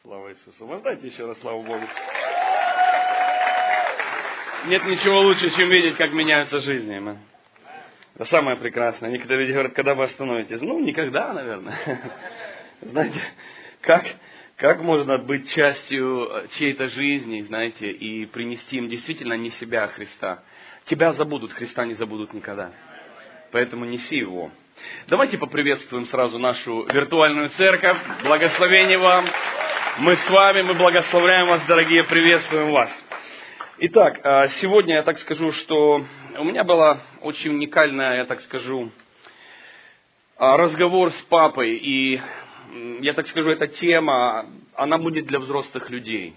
Слава Иисусу. Воздайте еще раз славу Богу. Нет ничего лучше, чем видеть, как меняются жизни. Это самое прекрасное. Некоторые люди говорят, когда вы остановитесь? Ну, никогда, наверное. Знаете, как можно быть частью чьей-то жизни, знаете, и принести им действительно не себя, а Христа. Тебя забудут, Христа не забудут никогда. Поэтому неси Его. Давайте поприветствуем сразу нашу виртуальную церковь. Благословение вам. Мы с вами, мы благословляем вас, дорогие, приветствуем вас. Итак, сегодня я так скажу, что у меня была очень уникальная, я так скажу, разговор с папой. И я так скажу, эта тема, она будет для взрослых людей.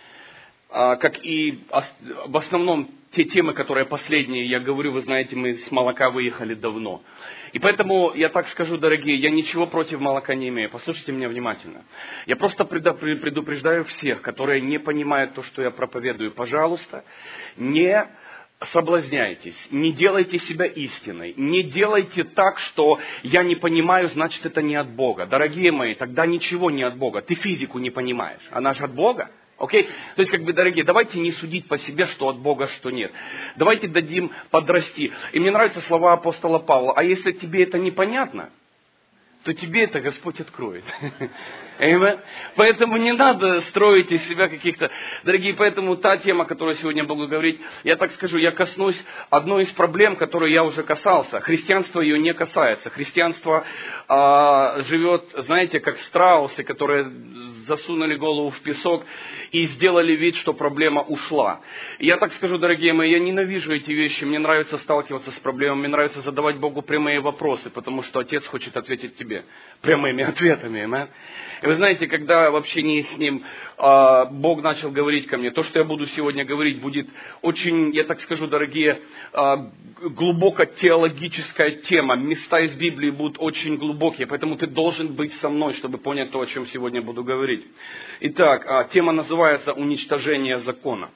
Как и в основном те темы, которые последние, я говорю, вы знаете, мы с молока выехали давно. И поэтому, я так скажу, дорогие, я ничего против молока не имею. Послушайте меня внимательно. Я просто предупреждаю всех, которые не понимают то, что я проповедую. Пожалуйста, не соблазняйтесь, не делайте себя истиной, не делайте так, что я не понимаю, значит это не от Бога. Дорогие мои, тогда ничего не от Бога. Ты физику не понимаешь, она же от Бога. Окей? То есть, дорогие, давайте не судить по себе, что от Бога, что нет. Давайте дадим подрасти. И мне нравятся слова апостола Павла. А если тебе это непонятно, то тебе это Господь откроет. Поэтому не надо строить из себя каких-то... Дорогие, поэтому та тема, которую сегодня буду говорить, я так скажу, я коснусь одной из проблем, которой я уже касался. Христианство ее не касается. Христианство живет, знаете, как страусы, которые засунули голову в песок и сделали вид, что проблема ушла. Я так скажу, дорогие мои, я ненавижу эти вещи. Мне нравится сталкиваться с проблемами, мне нравится задавать Богу прямые вопросы, потому что Отец хочет ответить тебе прямыми ответами. И вы знаете, когда в общении с Ним Бог начал говорить ко мне, то, что я буду сегодня говорить, будет очень, я так скажу, дорогие, глубоко теологическая тема. Места из Библии будут очень глубокие, поэтому ты должен быть со мной, чтобы понять то, о чем сегодня буду говорить. Итак, тема называется «Уничтожение закона».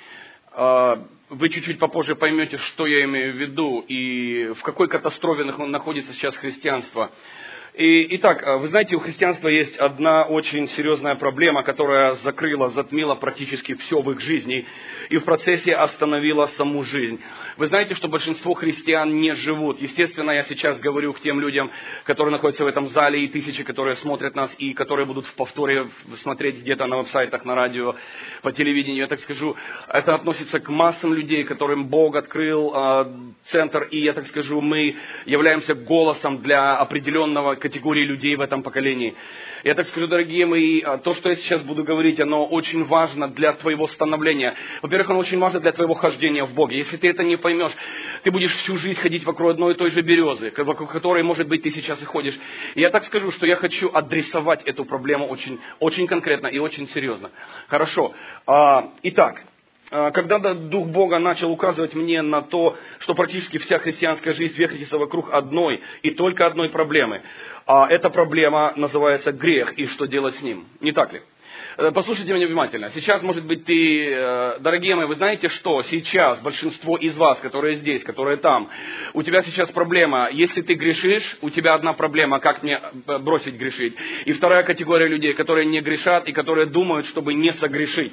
Вы чуть-чуть попозже поймете, что я имею в виду и в какой катастрофе находится сейчас христианство. Итак, вы знаете, у христианства есть одна очень серьезная проблема, которая затмила практически все в их жизни и в процессе остановила саму жизнь. Вы знаете, что большинство христиан не живут. Естественно, я сейчас говорю к тем людям, которые находятся в этом зале, и тысячи, которые смотрят нас, и которые будут в повторе смотреть где-то на веб-сайтах, на радио, по телевидению. Я так скажу, это относится к массам людей, которым Бог открыл центр, и я так скажу, мы являемся голосом для определенного категории людей в этом поколении. Я так скажу, дорогие мои, то, что я сейчас буду говорить, оно очень важно для твоего становления. Во-первых, оно очень важно для твоего хождения в Боге. Если ты это не поймешь, ты будешь всю жизнь ходить вокруг одной и той же березы, вокруг которой, может быть, ты сейчас и ходишь. И я так скажу, что я хочу адресовать эту проблему очень, очень конкретно и очень серьезно. Хорошо. Итак. Когда Дух Бога начал указывать мне на то, что практически вся христианская жизнь вертится вокруг одной и только одной проблемы. Эта проблема называется грех и что делать с ним. Не так ли? Послушайте меня внимательно. Сейчас, может быть, дорогие мои, вы знаете, что сейчас большинство из вас, которые здесь, которые там, у тебя сейчас проблема. Если ты грешишь, у тебя одна проблема, как мне бросить грешить. И вторая категория людей, которые не грешат и которые думают, чтобы не согрешить.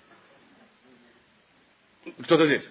Кто-то здесь?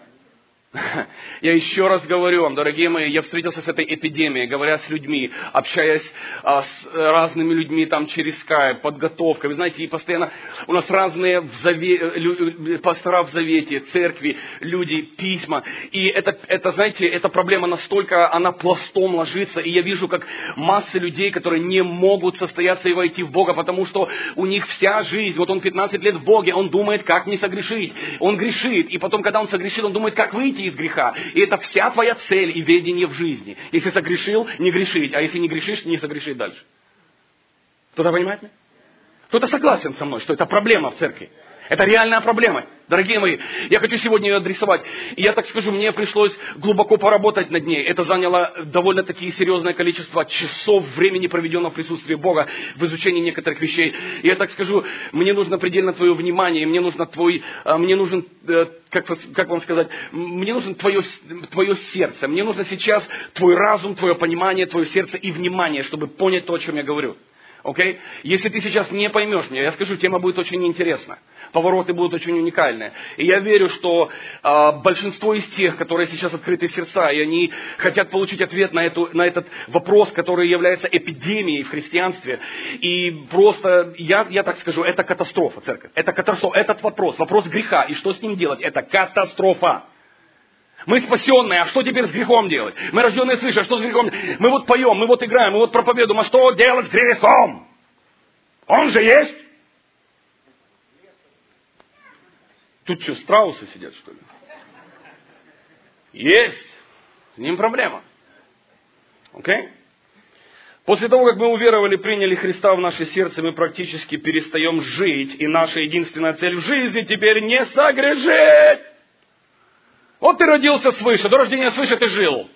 Я еще раз говорю вам, дорогие мои, я встретился с этой эпидемией, говоря с людьми, общаясь с разными людьми там через Skype, подготовкой. Вы знаете, и постоянно у нас разные пастора в завете, церкви, люди, письма. И это, знаете, эта проблема настолько, она пластом ложится. И я вижу, как массы людей, которые не могут состояться и войти в Бога, потому что у них вся жизнь, вот он 15 лет в Боге, он думает, как не согрешить. Он грешит, и потом, когда он согрешит, он думает, как выйти из греха. И это вся твоя цель и ведение в жизни. Если согрешил, не грешить. А если не грешишь, не согрешить дальше. Кто-то понимает меня? Кто-то согласен со мной, что это проблема в церкви. Это реальная проблема. Дорогие мои, я хочу сегодня ее адресовать. И я так скажу, мне пришлось глубоко поработать над ней. Это заняло довольно-таки серьезное количество часов времени, проведенного в присутствии Бога, в изучении некоторых вещей. И я так скажу, мне нужно предельно твое внимание, мне нужен, как вам сказать, мне нужно твое сердце. Мне нужно сейчас твой разум, твое понимание, твое сердце и внимание, чтобы понять то, о чем я говорю. Окей? Если ты сейчас не поймешь меня, я скажу, тема будет очень интересна. Повороты будут очень уникальные. И я верю, что большинство из тех, которые сейчас открыты сердца, и они хотят получить ответ на этот вопрос, который является эпидемией в христианстве. И просто, я так скажу, это катастрофа, церковь. Это катастрофа. Этот вопрос греха. И что с ним делать? Это катастрофа. Мы спасенные, а что теперь с грехом делать? Мы рожденные свыше, а что с грехом? Мы вот поем, мы вот играем, мы вот проповедуем, а что делать с грехом? Он же есть. Тут что, страусы сидят, что ли? Есть. С ним проблема. Окей? После того, как мы уверовали, приняли Христа в наше сердце, мы практически перестаем жить. И наша единственная цель в жизни теперь не согрешить. Вот ты родился свыше, до рождения свыше ты жил.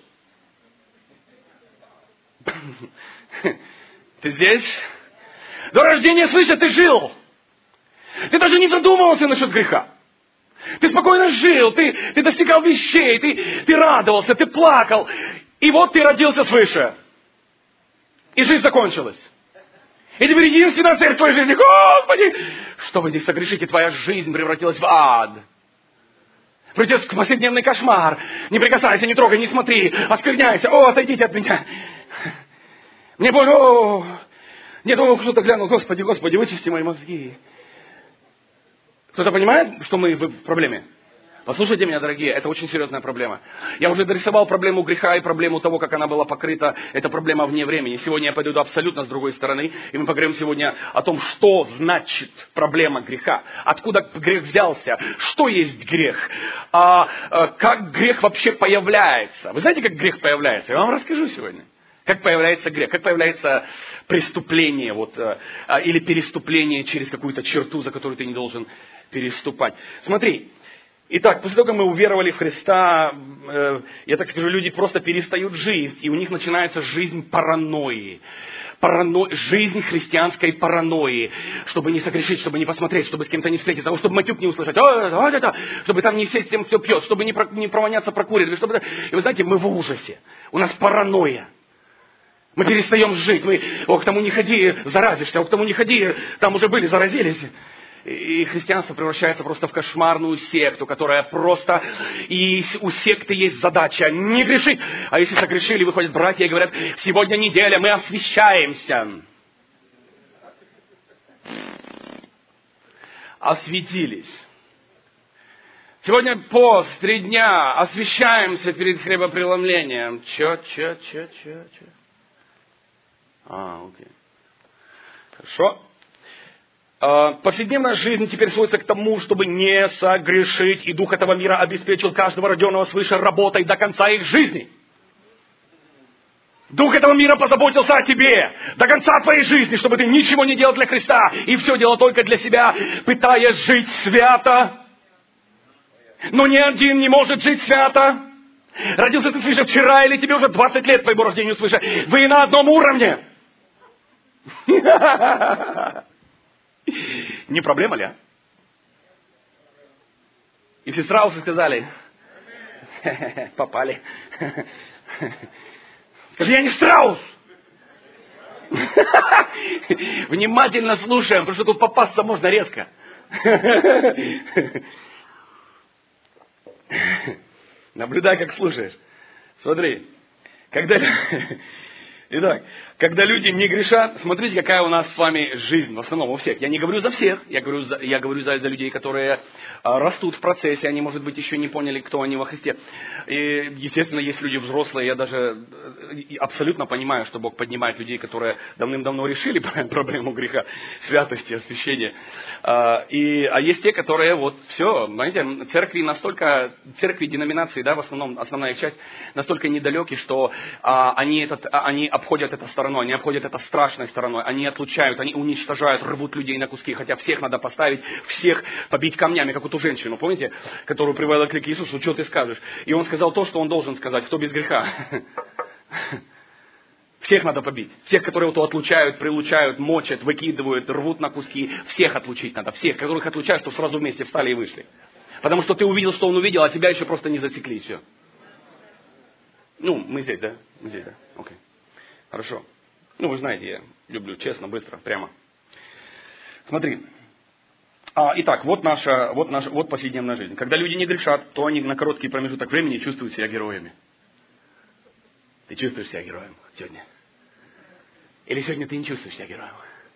Ты здесь? До рождения свыше ты жил. Ты даже не задумывался насчет греха. Ты спокойно жил, ты достигал вещей, ты радовался, ты плакал. И вот ты родился свыше. И жизнь закончилась. И теперь единственная цель в твоей жизни, Господи, чтобы не согрешить, и твоя жизнь превратилась в ад. Придется в повседневный кошмар. Не прикасайся, не трогай, не смотри, оскверняйся. Отойдите от меня. Мне больно. Нет, кто-то глянул, Господи, вычисти мои мозги. Кто-то понимает, что мы в проблеме? Послушайте меня, дорогие, это очень серьезная проблема. Я уже дорисовал проблему греха и проблему того, как она была покрыта. Это проблема вне времени. Сегодня я пойду абсолютно с другой стороны. И мы поговорим сегодня о том, что значит проблема греха. Откуда грех взялся? Что есть грех? Как грех вообще появляется? Вы знаете, как грех появляется? Я вам расскажу сегодня. Как появляется грех? Как появляется преступление или переступление через какую-то черту, за которую ты не должен переступать? Смотри. Итак, после того, как мы уверовали в Христа, я так скажу, люди просто перестают жить, и у них начинается жизнь паранойи. Жизнь христианской паранойи, чтобы не согрешить, чтобы не посмотреть, чтобы с кем-то не встретиться, чтобы матюк не услышать, чтобы там не сесть с тем, кто пьет, чтобы не провоняться прокурить. И вы знаете, мы в ужасе. У нас паранойя. Мы перестаем жить. К тому не ходи, заразишься, к тому не ходи, там уже были, заразились. И христианство превращается просто в кошмарную секту, которая просто... И у секты есть задача не грешить. А если согрешили, выходят братья и говорят, сегодня неделя, мы освящаемся. Осветились. Сегодня пост, 3 дня, освящаемся перед хлебопреломлением. Че? Окей. Хорошо. Повседневная жизнь теперь сводится к тому, чтобы не согрешить, и дух этого мира обеспечил каждого рожденного свыше работой до конца их жизни. Дух этого мира позаботился о тебе до конца твоей жизни, чтобы ты ничего не делал для Христа, и все делал только для себя, пытаясь жить свято. Но ни один не может жить свято. Родился ты свыше вчера, или тебе уже 20 лет твоему рождению свыше. Вы на одном уровне. Не проблема ли, а? И все страусы сказали, попали. Скажи, я не страус. Внимательно слушаем, потому что тут попасться можно резко. Наблюдай, как слушаешь. Смотри, Итак, когда люди не грешат, смотрите, какая у нас с вами жизнь, в основном у всех. Я не говорю за всех, я говорю за людей, которые растут в процессе, они, может быть, еще не поняли, кто они во Христе. И, естественно, есть люди взрослые, я даже абсолютно понимаю, что Бог поднимает людей, которые давным-давно решили проблему греха, святости, освящения. А есть те, которые все, знаете, церкви, деноминации, да, в основном, основная их часть, настолько недалеки, что они обходят это стороной, они обходят это страшной стороной, они отлучают, они уничтожают, рвут людей на куски, хотя всех надо поставить, всех побить камнями, как эту женщину, помните, которую привела к Иисусу, что ты скажешь? И он сказал то, что он должен сказать, кто без греха. Всех надо побить. Всех, которые отлучают, прилучают, мочат, выкидывают, рвут на куски, всех отлучить надо. Всех, которых отлучают, чтобы сразу вместе встали и вышли. Потому что ты увидел, что он увидел, а тебя еще просто не засекли, все. Мы здесь, да? Мы здесь, да? Окей. Хорошо. Ну, вы знаете, я люблю честно, быстро, прямо. Смотри. Итак, вот повседневная жизнь. Когда люди не грешат, то они на короткий промежуток времени чувствуют себя героями. Ты чувствуешь себя героем сегодня? Или сегодня ты не чувствуешь себя героем?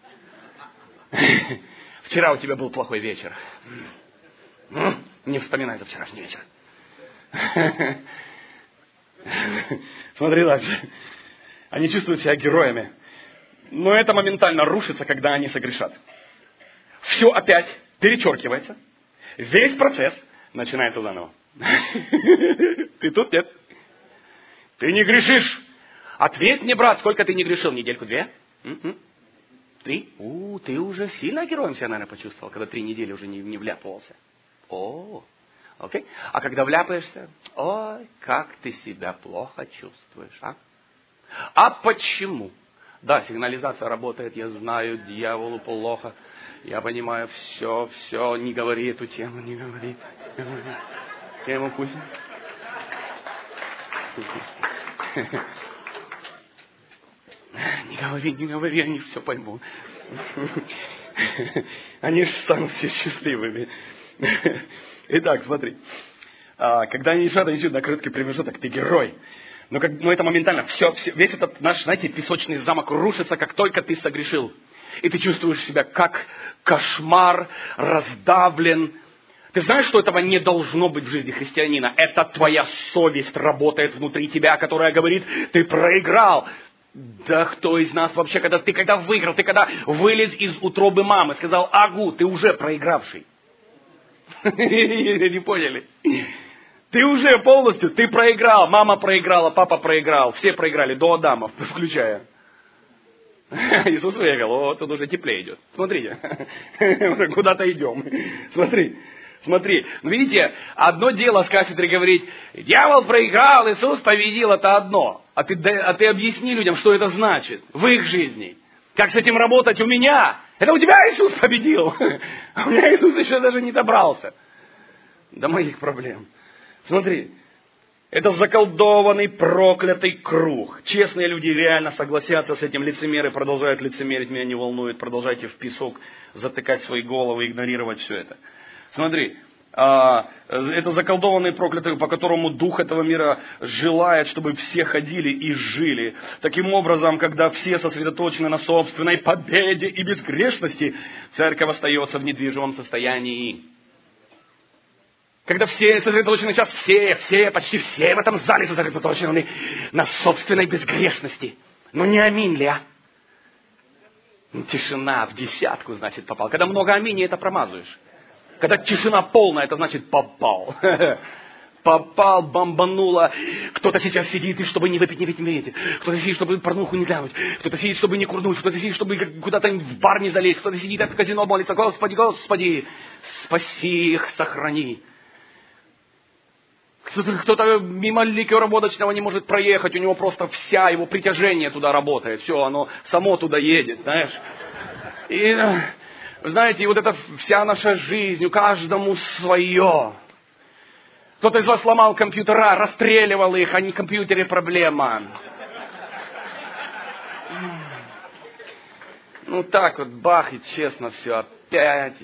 Вчера у тебя был плохой вечер. Не вспоминай за вчерашний вечер. Смотри дальше. Они чувствуют себя героями. Но это моментально рушится, когда они согрешат. Все опять перечеркивается. Весь процесс начинается заново. Ты тут, нет? Ты не грешишь. Ответь мне, брат, сколько ты не грешил? Недельку-две? 3? Ты уже сильно героем себя, наверное, почувствовал, когда 3 недели уже не вляпывался. Окей. А когда вляпаешься, ой, как ты себя плохо чувствуешь, а? А почему? Да, сигнализация работает, я знаю, дьяволу плохо. Я понимаю, все, не говори эту тему, не говори. Тему пусть. Не говори, они все поймут. Они же станут все счастливыми. Итак, смотри. Когда они идут на короткий промежуток, ты герой. Но это моментально. Весь этот наш, знаете, песочный замок рушится, как только ты согрешил. И ты чувствуешь себя как кошмар, раздавлен. Ты знаешь, что этого не должно быть в жизни христианина? Это твоя совесть работает внутри тебя, которая говорит, ты проиграл. Да кто из нас вообще, когда выиграл, ты когда вылез из утробы мамы, сказал, агу, ты уже проигравший. Не поняли? Ты уже полностью, ты проиграл, мама проиграла, папа проиграл, все проиграли, до Адама, включая. Иисус выиграл, тут уже теплее идет. Смотрите, уже куда-то идем. Смотри. Ну, видите, одно дело с кафедры говорить, дьявол проиграл, Иисус победил, это одно. А ты объясни людям, что это значит в их жизни. Как с этим работать у меня? Это у тебя Иисус победил. А у меня Иисус еще даже не добрался до моих проблем. Смотри, это заколдованный, проклятый круг. Честные люди реально согласятся с этим, лицемеры продолжают лицемерить, меня не волнует, продолжайте в песок затыкать свои головы, игнорировать все это. Смотри, это заколдованный, проклятый, по которому дух этого мира желает, чтобы все ходили и жили. Таким образом, когда все сосредоточены на собственной победе и безгрешности, церковь остается в недвижимом состоянии. Когда все сосредоточены, сейчас почти все в этом зале сосредоточены на собственной безгрешности. Ну не аминь ли, а? Тишина в десятку, значит, попал. Когда много аминь, это промазываешь. Когда тишина полная, это значит попал. Попал, бомбануло. Кто-то сейчас сидит, и чтобы не выпить. Кто-то сидит, чтобы порнуху не глянуть. Кто-то сидит, чтобы не курнуть. Кто-то сидит, чтобы куда-то в бар не залезть. Кто-то сидит, от казино молится. Господи, спаси их, сохрани. Кто-то мимо ликероводочного не может проехать. У него просто вся его притяжение туда работает. Все, оно само туда едет, знаешь. И... знаете, и вот это вся наша жизнь, у каждому свое. Кто-то из вас сломал компьютера, расстреливал их, а не в компьютере проблема. Ну так вот, бах, и честно все опять.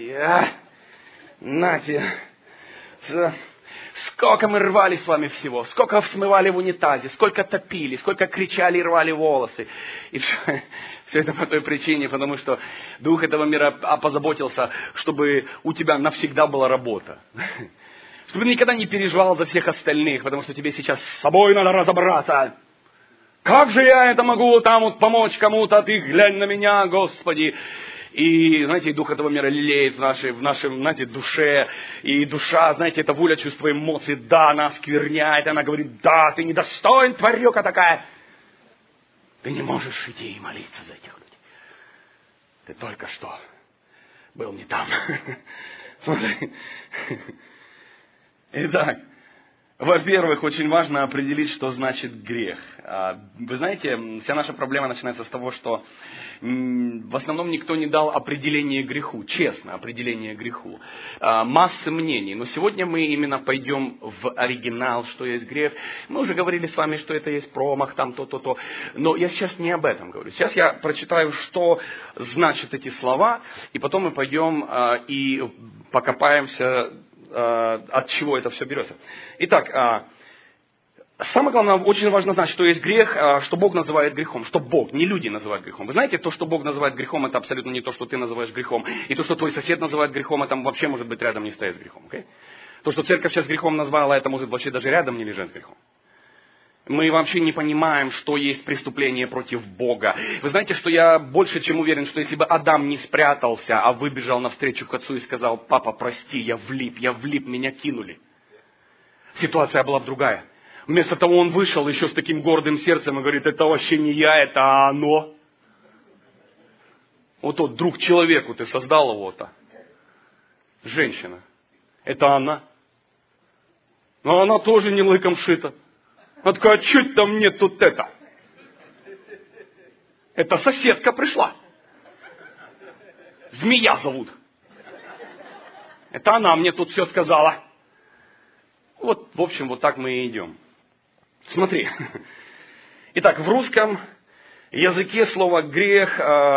Нате. Сколько мы рвали с вами всего, сколько смывали в унитазе, сколько топили, сколько кричали и рвали волосы. И все это по той причине, потому что дух этого мира позаботился, чтобы у тебя навсегда была работа. Чтобы ты никогда не переживал за всех остальных, потому что тебе сейчас с собой надо разобраться. Как же я это могу там вот помочь кому-то, ты глянь на меня, Господи. И, знаете, дух этого мира лелеет в нашем, знаете, душе. И душа, знаете, это воля, чувство, эмоций. Да, она оскверняет, она говорит, да, ты недостоин, тварюка такая. Ты не можешь идти и молиться за этих людей. Ты только что был не там. Смотри. Итак, Во-первых, очень важно определить, что значит грех. Вы знаете, вся наша проблема начинается с того, что в основном никто не дал определение греху, честно, определение греху. Массы мнений. Но сегодня мы именно пойдем в оригинал, что есть грех. Мы уже говорили с вами, что это есть промах, там то. Но я сейчас не об этом говорю. Сейчас я прочитаю, что значат эти слова, и потом мы пойдем и покопаемся, от чего это все берется. Итак, самое главное, очень важно знать, что есть грех, что Бог называет грехом, что Бог, не люди называют грехом. Вы знаете, то, что Бог называет грехом, это абсолютно не то, что ты называешь грехом. И то, что твой сосед называет грехом, это вообще может быть рядом не стоит с грехом. Okay? То, что церковь сейчас грехом назвала, это может вообще даже рядом не лежать с грехом. Мы вообще не понимаем, что есть преступление против Бога. Вы знаете, что я больше чем уверен, что если бы Адам не спрятался, а выбежал навстречу к отцу и сказал: папа, прости, я влип, меня кинули. Ситуация была бы другая. Вместо того он вышел еще с таким гордым сердцем и говорит: это вообще не я, это оно. Вот тот друг человеку, ты создал его-то. Женщина. Это она. Но она тоже не лыком шита. Она такая: а чуть там мне тут это? Это соседка пришла. Змея зовут. Это она мне тут все сказала. Вот, в общем, вот так мы и идем. Смотри. Итак, в русском языке слово «грех»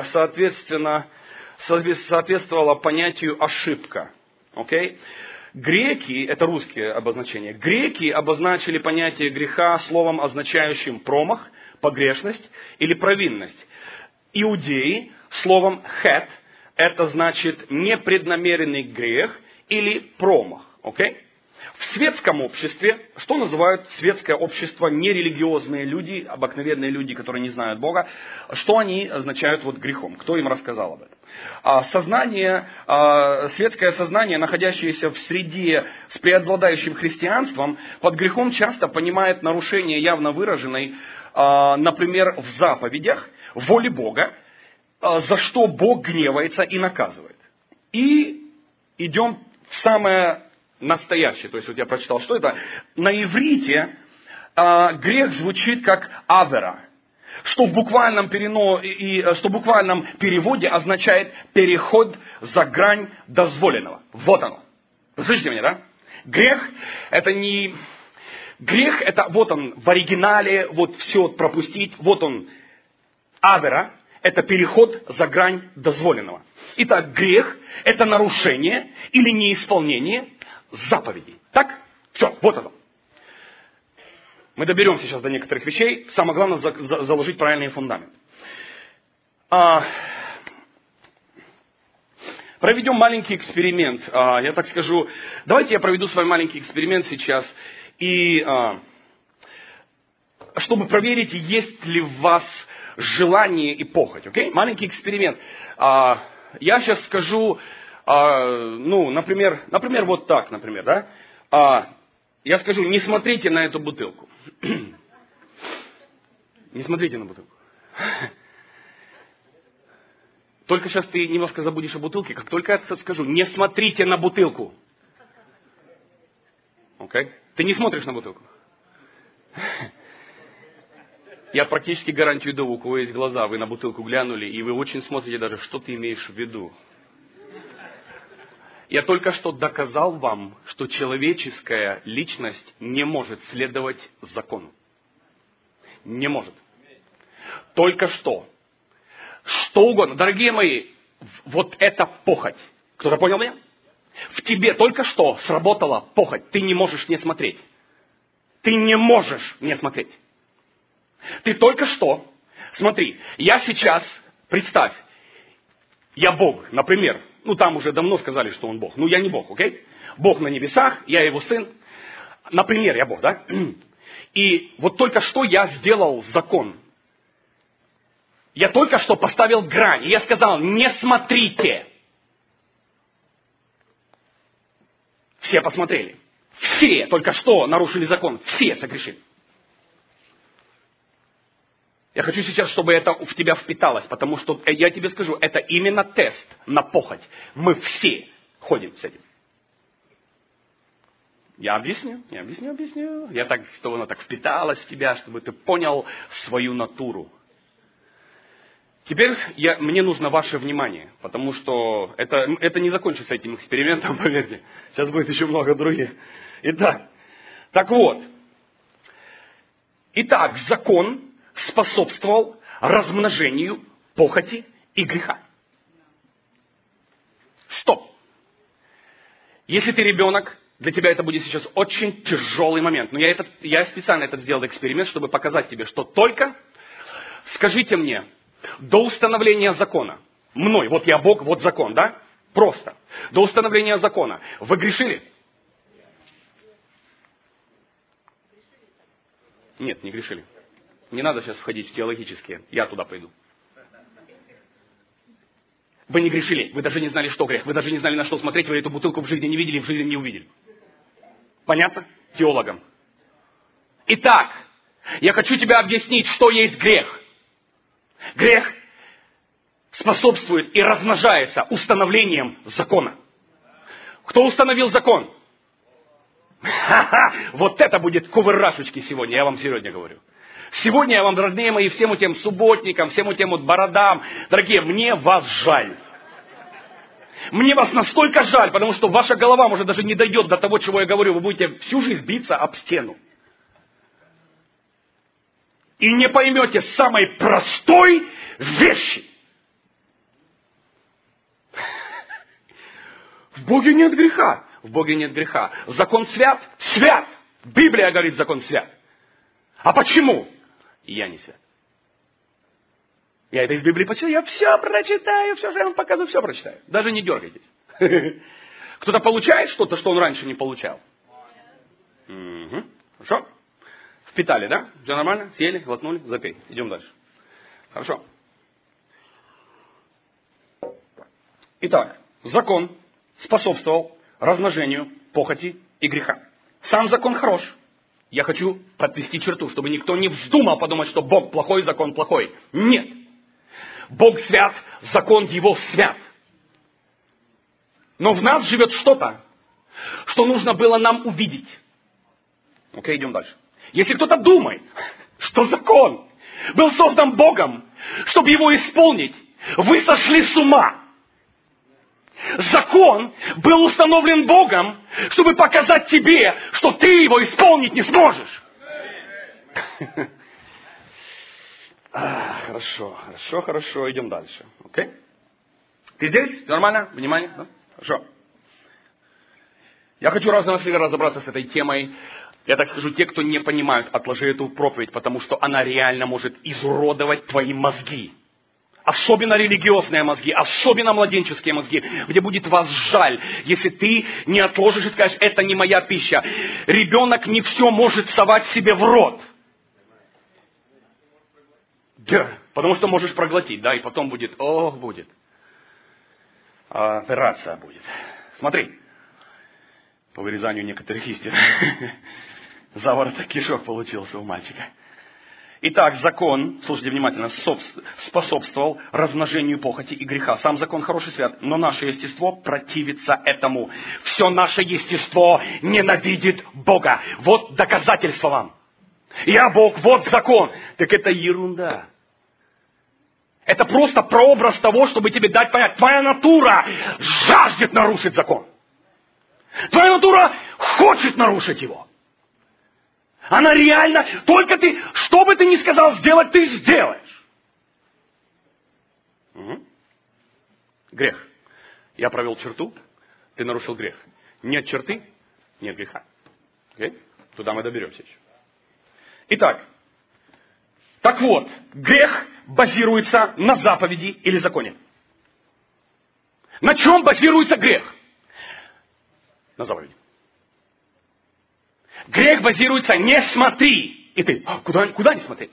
соответствовало понятию «ошибка». Okay? Греки, это русские обозначения, греки обозначили понятие греха словом, означающим промах, погрешность или провинность. Иудеи словом «хет», это значит непреднамеренный грех или промах. Okay? В светском обществе, что называют светское общество нерелигиозные люди, обыкновенные люди, которые не знают Бога, что они означают вот грехом? Кто им рассказал об этом? Светское сознание, находящееся в среде с преобладающим христианством, под грехом часто понимает нарушение явно выраженной, например, в заповедях, воле Бога, за что Бог гневается и наказывает. И идем в самое настоящее. То есть вот я прочитал, что это. На иврите грех звучит как авера, что в буквальном переводе означает переход за грань дозволенного. Вот оно. Вы слышите меня, да? Грех это не... Грех это вот он в оригинале, вот все пропустить, вот он. Авера это переход за грань дозволенного. Итак, грех это нарушение или неисполнение заповедей. Так? Все, вот оно. Мы доберемся сейчас до некоторых вещей. Самое главное заложить правильный фундамент. Проведем маленький эксперимент. Я так скажу, давайте я проведу с вами маленький эксперимент сейчас. И чтобы проверить, есть ли в вас желание и похоть. Okay? Маленький эксперимент. Я сейчас скажу... например, вот так, например, да? Я скажу: не смотрите на эту бутылку. Не смотрите на бутылку. Только сейчас ты немножко забудешь о бутылке, как только я это скажу: не смотрите на бутылку. Окей? Ты не смотришь на бутылку. Я практически гарантию даю, у кого есть глаза, вы на бутылку глянули, и вы очень смотрите даже, что ты имеешь в виду. Я только что доказал вам, что человеческая личность не может следовать закону. Не может. Только что. Что угодно. Дорогие мои, вот это похоть. Кто-то понял меня? В тебе только что сработала похоть. Ты не можешь не смотреть. Ты не можешь не смотреть. Ты только что, смотри, я сейчас, представь, я Бог, например. Там уже давно сказали, что он Бог. Я не Бог, окей? Бог на небесах, я его сын. Например, я Бог, да? И вот только что я сделал закон. Я только что поставил грань. И я сказал: не смотрите. Все посмотрели. Все только что нарушили закон. Все согрешили. Я хочу сейчас, чтобы это в тебя впиталось, потому что, я тебе скажу, это именно тест на похоть. Мы все ходим с этим. Я объясню. Я так, чтобы оно так впиталось в тебя, чтобы ты понял свою натуру. Теперь мне нужно ваше внимание, потому что это не закончится этим экспериментом, поверьте. Сейчас будет еще много других. Итак, закон способствовал размножению похоти и греха. Стоп! Если ты ребенок, для тебя это будет сейчас очень тяжелый момент. Но я специально сделал эксперимент, чтобы показать тебе, что только, скажите мне, до установления закона, мной, вот я Бог, вот закон, да? Просто. До установления закона. Вы грешили? Нет, не грешили. Не надо сейчас входить в теологические. Я туда пойду. Вы не грешили. Вы даже не знали, что грех. Вы даже не знали, на что смотреть. Вы эту бутылку в жизни не видели, в жизни не увидели. Понятно? Теологам. Итак, я хочу тебе объяснить, что есть грех. Грех способствует и размножается установлением закона. Кто установил закон? Вот это будет кувырашечки сегодня, я вам сегодня говорю. Сегодня я вам, родные мои, всем тем субботникам, всем тем бородам, дорогие, мне вас жаль. Мне вас настолько жаль, потому что ваша голова, может, даже не дойдет до того, чего я говорю. Вы будете всю жизнь биться об стену. И не поймете самой простой вещи. В Боге нет греха. В Боге нет греха. Закон свят? Свят. Библия говорит, закон свят. А почему? Я не свят. Я это из Библии почитаю, я все прочитаю, все, что я вам показываю, все прочитаю. Даже не дергайтесь. Кто-то получает что-то, что он раньше не получал? Хорошо? Впитали, да? Все нормально? Съели, глотнули, запей. Идем дальше. Хорошо. Итак, закон способствовал размножению похоти и греха. Сам закон хорош. Я хочу подвести черту, чтобы никто не вздумал подумать, что Бог плохой, закон плохой. Нет. Бог свят, закон его свят. Но в нас живет что-то, что нужно было нам увидеть. Окей, идем дальше. Если кто-то думает, что закон был создан Богом, чтобы его исполнить, вы сошли с ума. Закон был установлен Богом, чтобы показать тебе, что ты его исполнить не сможешь. Хорошо, идем дальше. Окей? Ты здесь? Нормально? Внимание? Да? Хорошо. Я хочу раз и навсегда разобраться с этой темой. Я так скажу, те, кто не понимают, отложи эту проповедь, потому что она реально может изуродовать твои мозги. Особенно религиозные мозги, особенно младенческие мозги, где будет вас жаль, если ты не отложишь и скажешь, это не моя пища. Ребенок не все может совать себе в рот. Да, потому что можешь проглотить, да, и потом будет, операция будет. Смотри, по вырезанию некоторых истин. Завороток кишок получился у мальчика. Итак, закон, слушайте внимательно, способствовал размножению похоти и греха. Сам закон хороший свят, но наше естество противится этому. Все наше естество ненавидит Бога. Вот доказательство вам. Я Бог, вот закон. Так это ерунда. Это просто прообраз того, чтобы тебе дать понять. Твоя натура жаждет нарушить закон. Твоя натура хочет нарушить его. Она реально, только ты, что бы ты ни сказал сделать, ты сделаешь. Грех. Я провел черту, ты нарушил грех. Нет черты, нет греха. Окей? Туда мы доберемся еще. Итак, так вот, грех базируется на заповеди или законе. На чем базируется грех? На заповеди. Грех базируется «не смотри». И ты, куда не смотреть?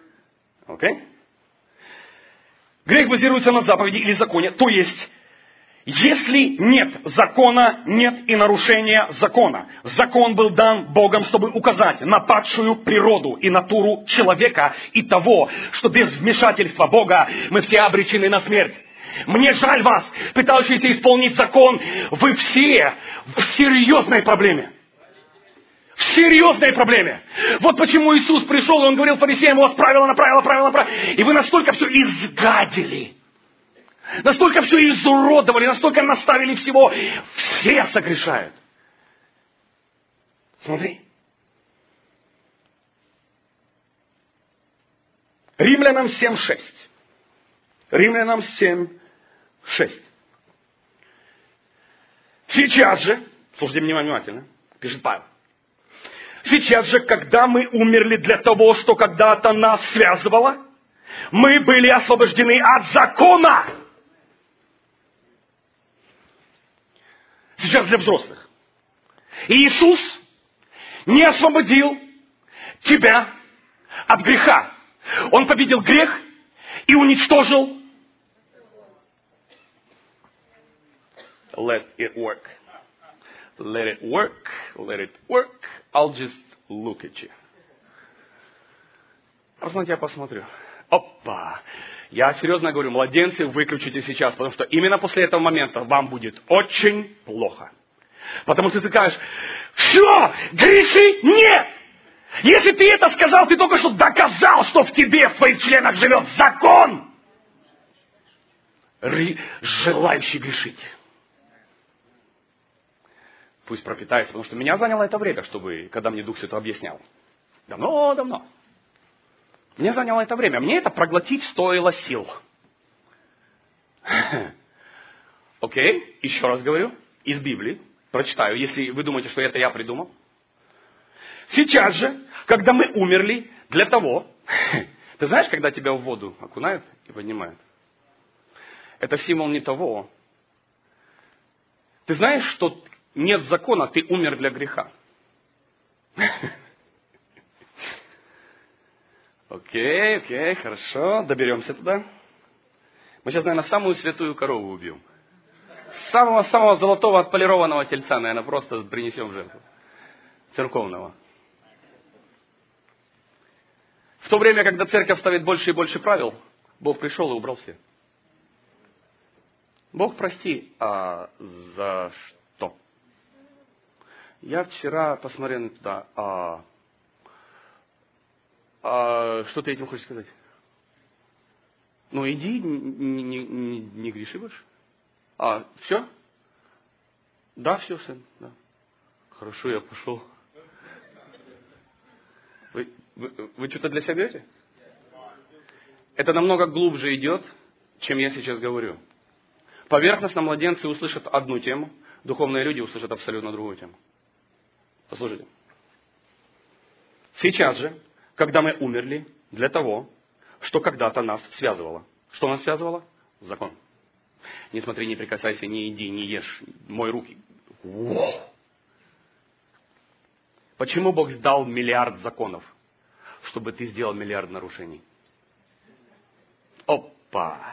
Окей? Грех базируется на заповеди или законе. То есть, Если нет закона, нет и нарушения закона. Закон был дан Богом, чтобы указать на падшую природу и натуру человека и того, что без вмешательства Бога мы все обречены на смерть. Мне жаль вас, пытающиеся исполнить закон, вы все в серьезной проблеме. В серьезной проблеме. Вот почему Иисус пришел, и Он говорил фарисеям, у вас правило. И вы настолько все изгадили. Настолько все изуродовали, настолько наставили всего. Все согрешают. Смотри. Римлянам 7:6. Римлянам 7:6. Сейчас же, слушайте меня внимательно, пишет Павел. Сейчас же, когда мы умерли для того, что когда-то нас связывало, мы были освобождены от закона. Сейчас для взрослых. И Иисус не освободил тебя от греха. Он победил грех и уничтожил. Let it work. Let it work. Let it work. I'll just look at you. Просто на тебя посмотрю. Опа! Я серьезно говорю, младенцы, выключите сейчас, потому что именно после этого момента вам будет очень плохо. Потому что ты скажешь, все, греши, нет! Если ты это сказал, ты только что доказал, что в тебе, в твоих членах живет закон, желающий грешить. Пусть пропитается, потому что меня заняло это время, чтобы, когда мне Дух Святой объяснял. Давно. Мне заняло это время. Мне это проглотить стоило сил. Окей, еще раз говорю, из Библии. Прочитаю, если вы думаете, что это я придумал. Сейчас же, когда мы умерли для того... Ты знаешь, когда тебя в воду окунают и поднимают? Это символ не того. Ты знаешь, что нет закона, ты умер для греха. Окей, хорошо, доберемся туда. Мы сейчас, наверное, самую святую корову убьем. Самого золотого отполированного тельца, наверное, просто принесем в жертву. Церковного. В то время, когда церковь ставит больше и больше правил, Бог пришел и убрал все. Бог прости, а за что? Я вчера посмотрел туда, что ты этим хочешь сказать? Ну, иди, не греши больше. Все? Да, все, сын, да. Хорошо, я пошел. Вы что-то для себя берете? Это намного глубже идет, чем я сейчас говорю. Поверхностно младенцы услышат одну тему, духовные люди услышат абсолютно другую тему. Послушайте. Сейчас же, когда мы умерли для того, что когда-то нас связывало. Что нас связывало? Закон. Не смотри, не прикасайся, не иди, не ешь, мой руки. Почему Бог дал миллиард законов? Чтобы ты сделал миллиард нарушений. Опа.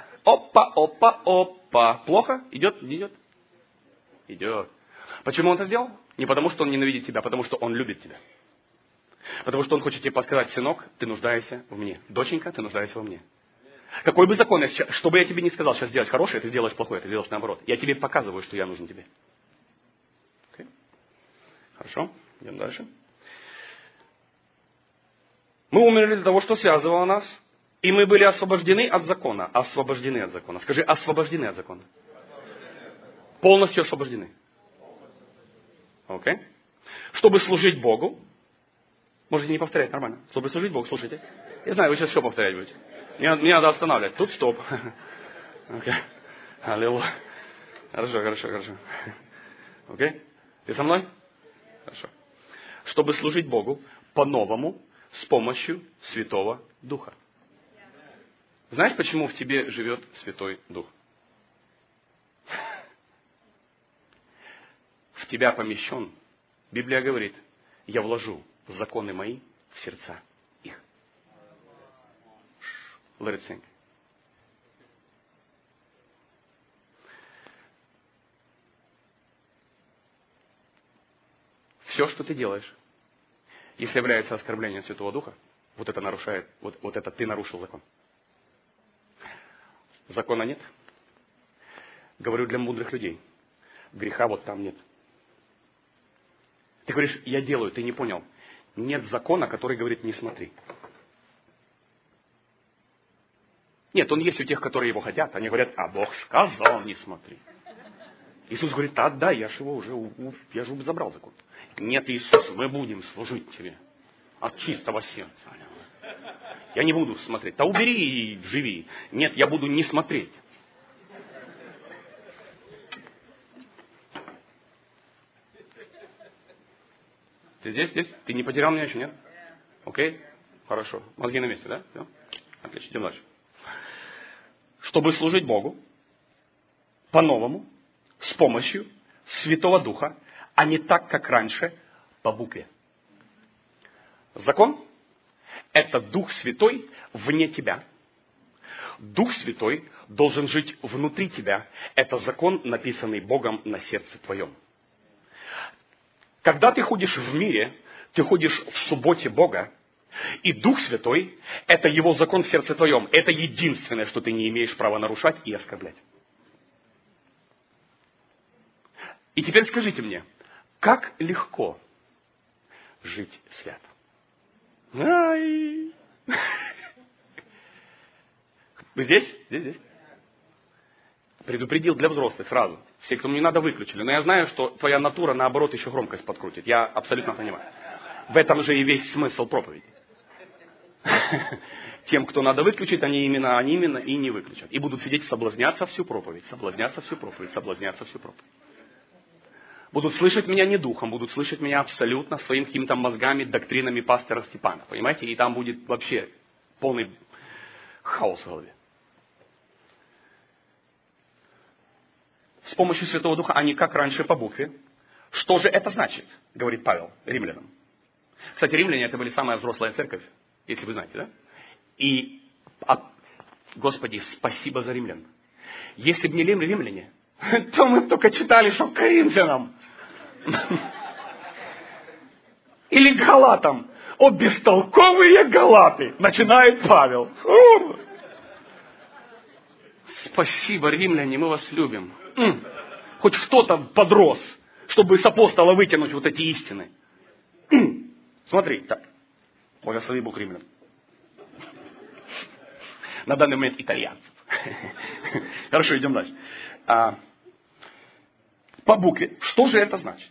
Плохо? Идет? Не идет? Идет. Почему Он это сделал? Не потому, что Он ненавидит тебя, а потому, что Он любит тебя. Потому что Он хочет тебе подсказать, сынок, ты нуждаешься в мне. Доченька, ты нуждаешься во мне. Какой бы закон, что бы я тебе не сказал, сейчас сделать хорошее, ты сделаешь плохое, ты сделаешь наоборот. Я тебе показываю, что я нужен тебе. Okay? Хорошо, идем дальше. Мы умерли для того, что связывало нас, и мы были освобождены от закона. Освобождены от закона. Скажи, освобождены от закона. Полностью освобождены. Окей? Чтобы служить Богу. Можете не повторять, нормально. Чтобы служить Богу, слушайте. Я знаю, вы сейчас все повторять будете. Мне надо останавливать. Тут стоп. Окей. Аллилуйя. Хорошо. Окей? Ты со мной? Хорошо. Чтобы служить Богу по-новому, с помощью Святого Духа. Знаешь, почему в тебе живет Святой Дух? В тебя помещен. Библия говорит, я вложу законы мои в сердца их. Let it sink. все, что ты делаешь, если является оскорблением Святого Духа, вот это нарушает, вот это ты нарушил закон. Закона нет. Говорю для мудрых людей. Греха вот там нет. Ты говоришь, я делаю, ты не понял. Нет закона, который говорит, не смотри. Нет, он есть у тех, которые его хотят. Они говорят, а Бог сказал, не смотри. Иисус говорит, да, я же его уже, я же забрал закон. Нет, Иисус, мы будем служить тебе от чистого сердца. Я не буду смотреть. Да убери и живи. Нет, я буду не смотреть. Ты здесь? Ты не потерял меня еще, нет? Окей? Хорошо. Мозги на месте, да? Все? Отлично, идем дальше. Чтобы служить Богу по-новому, с помощью Святого Духа, а не так, как раньше, по букве. Закон – это Дух Святой вне тебя. Дух Святой должен жить внутри тебя. Это закон, написанный Богом на сердце твоем. Когда ты ходишь в мире, ты ходишь в субботе Бога, и Дух Святой – это Его закон в сердце твоем. Это единственное, что ты не имеешь права нарушать и оскорблять. И теперь скажите мне, как легко жить свято? Ай! Вы здесь? Здесь. Предупредил для взрослых сразу. Все, кому не надо, выключили. Но я знаю, что твоя натура, наоборот, еще громкость подкрутит. Я абсолютно понимаю. В этом же и весь смысл проповеди. Тем, кто надо выключить, они именно и не выключат. И будут сидеть соблазняться всю проповедь. Будут слышать меня не духом, будут слышать меня абсолютно своими какими-то мозгами, доктринами пастора Степана. Понимаете? И там будет вообще полный хаос в голове. С помощью Святого Духа, а не как раньше по букве. Что же это значит, говорит Павел римлянам. Кстати, римляне это были самая взрослая церковь, если вы знаете, да? И, Господи, спасибо за римлян. Если бы не римляне, то мы только читали, что коринфянам или галатам. О, бестолковые галаты, начинает Павел. Спасибо, римляне, мы вас любим. Хоть кто-то подрос, чтобы с апостола вытянуть вот эти истины. Смотри, так. Благослови Бог римлян. На данный момент итальянцев. Хорошо, идем дальше. По букве, что же это значит?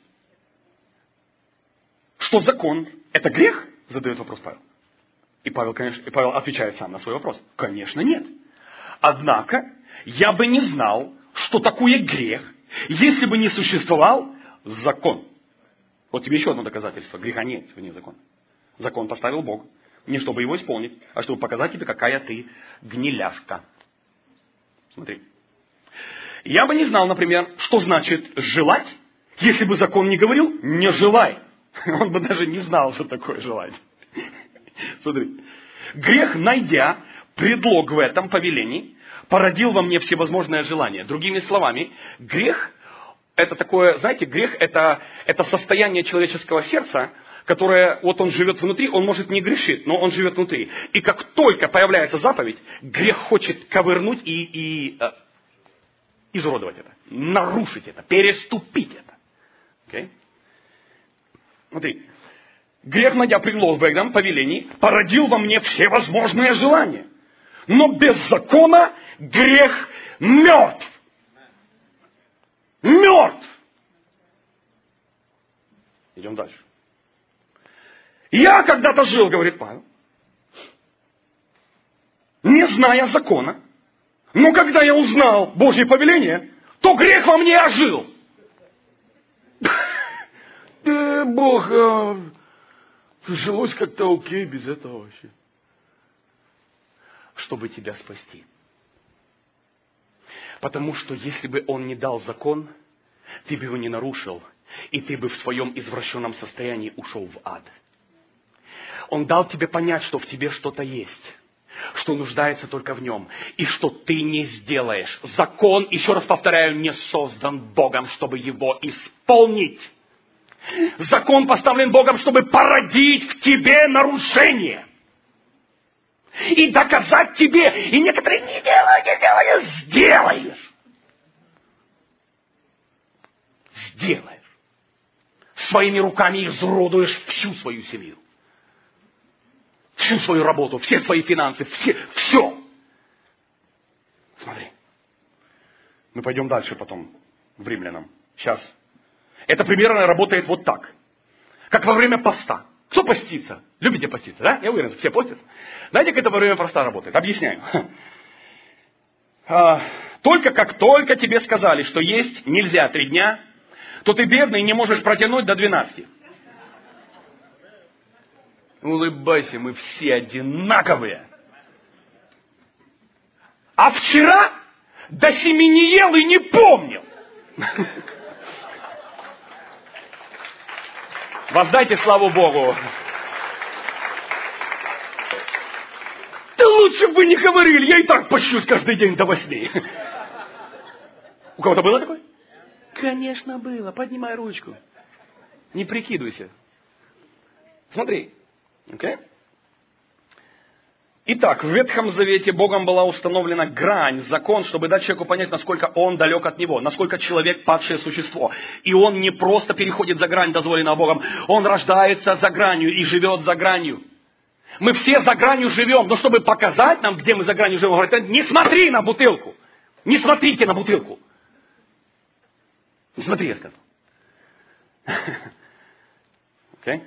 Что закон – это грех? Задает вопрос Павел. И Павел отвечает сам на свой вопрос. Конечно, нет. Однако, я бы не знал, что такое грех, если бы не существовал закон. Вот тебе еще одно доказательство. Греха нет вне закона. Закон поставил Бог. Не чтобы его исполнить, а чтобы показать тебе, какая ты гниляшка. Смотри. Я бы не знал, например, что значит желать, если бы закон не говорил «не желай». Он бы даже не знал, что такое желать. Смотри. Грех, найдя предлог в этом повелении, породил во мне всевозможное желание. Другими словами, грех это такое, знаете, грех это состояние человеческого сердца, которое, вот он живет внутри, он может не грешить, но он живет внутри. И как только появляется заповедь, грех хочет ковырнуть и изуродовать это, нарушить это, переступить это. Okay? Смотри. Грех, найдя предлог в этом повелении, породил во мне всевозможные желания. Но без закона грех мертв. Мертв. Идем дальше. Я когда-то жил, говорит Павел, не зная закона, но когда я узнал Божье повеление, то грех во мне ожил. Бог, жилось как-то окей без этого вообще. Чтобы тебя спасти. Потому что если бы Он не дал закон, ты бы его не нарушил, и ты бы в своем извращенном состоянии ушел в ад. Он дал тебе понять, что в тебе что-то есть, что нуждается только в нем, и что ты не сделаешь. Закон, еще раз повторяю, не создан Богом, чтобы его исполнить. Закон поставлен Богом, чтобы породить в тебе нарушение. И доказать тебе. И некоторые не делают, сделаешь. Сделаешь. Своими руками изуродуешь всю свою семью. Всю свою работу, все свои финансы, все. Смотри. Мы пойдем дальше потом в Римлянам. Сейчас. Это примерно работает вот так. Как во время поста. Кто постится? Любите поститься, да? Я уверен, все постятся. Знаете, как это во время поста работает? Объясняю. Как только тебе сказали, что есть нельзя 3 дня, то ты бедный не можешь протянуть до 12. Улыбайся, мы все одинаковые. А вчера до 7 не ел и не помнил. Воздайте славу Богу. Да лучше бы вы не говорили, я и так пощусь каждый день до 8. У кого-то было такое? Конечно было, поднимай ручку. Не прикидывайся. Смотри. Okay? Итак, в Ветхом Завете Богом была установлена грань, закон, чтобы дать человеку понять, насколько он далек от него, насколько человек падшее существо. И он не просто переходит за грань, дозволенного Богом, он рождается за гранью и живет за гранью. Мы все за гранью живем, но чтобы показать нам, где мы за гранью живем, говорит, не смотри на бутылку, не смотрите на бутылку. Не смотри, я сказал. Окей?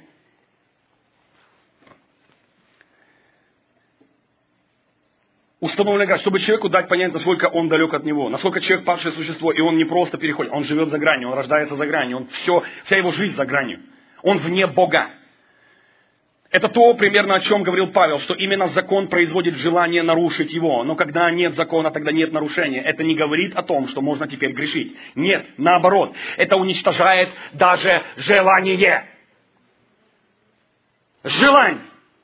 Установлена грань, чтобы человеку дать понять, насколько он далек от него, насколько человек падшее существо, и он не просто переходит, он живет за гранью, он рождается за гранью, вся его жизнь за гранью. Он вне Бога. Это то, примерно о чем говорил Павел, что именно закон производит желание нарушить его. Но когда нет закона, тогда нет нарушения. Это не говорит о том, что можно теперь грешить. Нет, наоборот. Это уничтожает даже желание. Желание.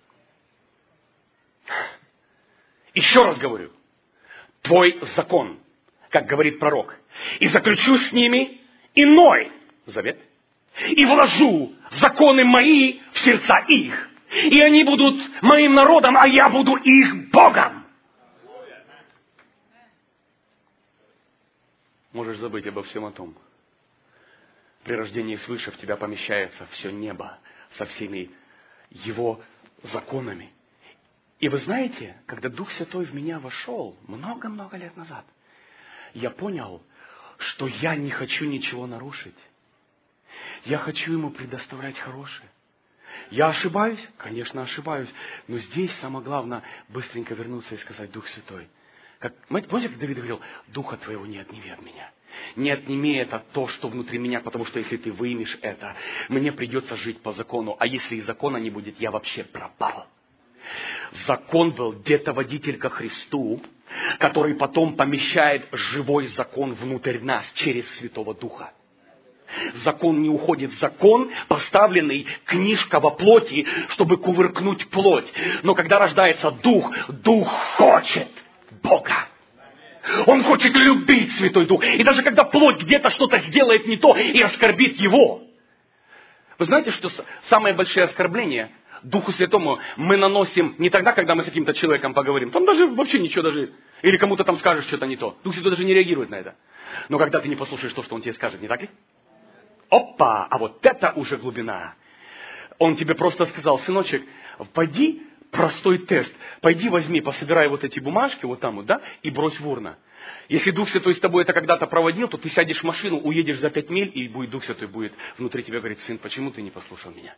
Еще раз говорю. Твой закон, как говорит пророк. И заключу с ними иной завет. И вложу законы мои в сердца их. И они будут моим народом, а я буду их Богом. Можешь забыть обо всем о том. При рождении свыше в тебя помещается все небо со всеми его законами. И вы знаете, когда Дух Святой в меня вошел много-много лет назад, я понял, что я не хочу ничего нарушить. Я хочу ему предоставлять хорошее. Я ошибаюсь? Конечно, ошибаюсь. Но здесь самое главное быстренько вернуться и сказать: Дух Святой. Помните, как Давид говорил: Духа Твоего не отними от меня. Не отними это то, что внутри меня, потому что если Ты выимешь это, мне придется жить по закону. А если и закона не будет, я вообще пропал. Закон был где-то водитель ко Христу, который потом помещает живой закон внутрь нас через Святого Духа. Закон не уходит. Закон, поставленный книжка во плоти, чтобы кувыркнуть плоть. Но когда рождается Дух, Дух хочет Бога. Он хочет любить Святой Дух. И даже когда плоть где-то что-то сделает не то и оскорбит Его. Вы знаете, что самое большое оскорбление Духу Святому мы наносим не тогда, когда мы с каким-то человеком поговорим. Там даже вообще ничего даже... Или кому-то там скажешь что-то не то. Дух Святой даже не реагирует на это. Но когда ты не послушаешь то, что Он тебе скажет, не так ли? Опа! А вот это уже глубина. Он тебе просто сказал: сыночек, пойди, простой тест. Пойди возьми, пособирай вот эти бумажки вот там вот, да, и брось в урну. Если Дух Святой с тобой это когда-то проводил, то ты сядешь в машину, уедешь за 5 миль, и будет Дух Святой будет внутри тебя говорить: сын, почему ты не послушал меня?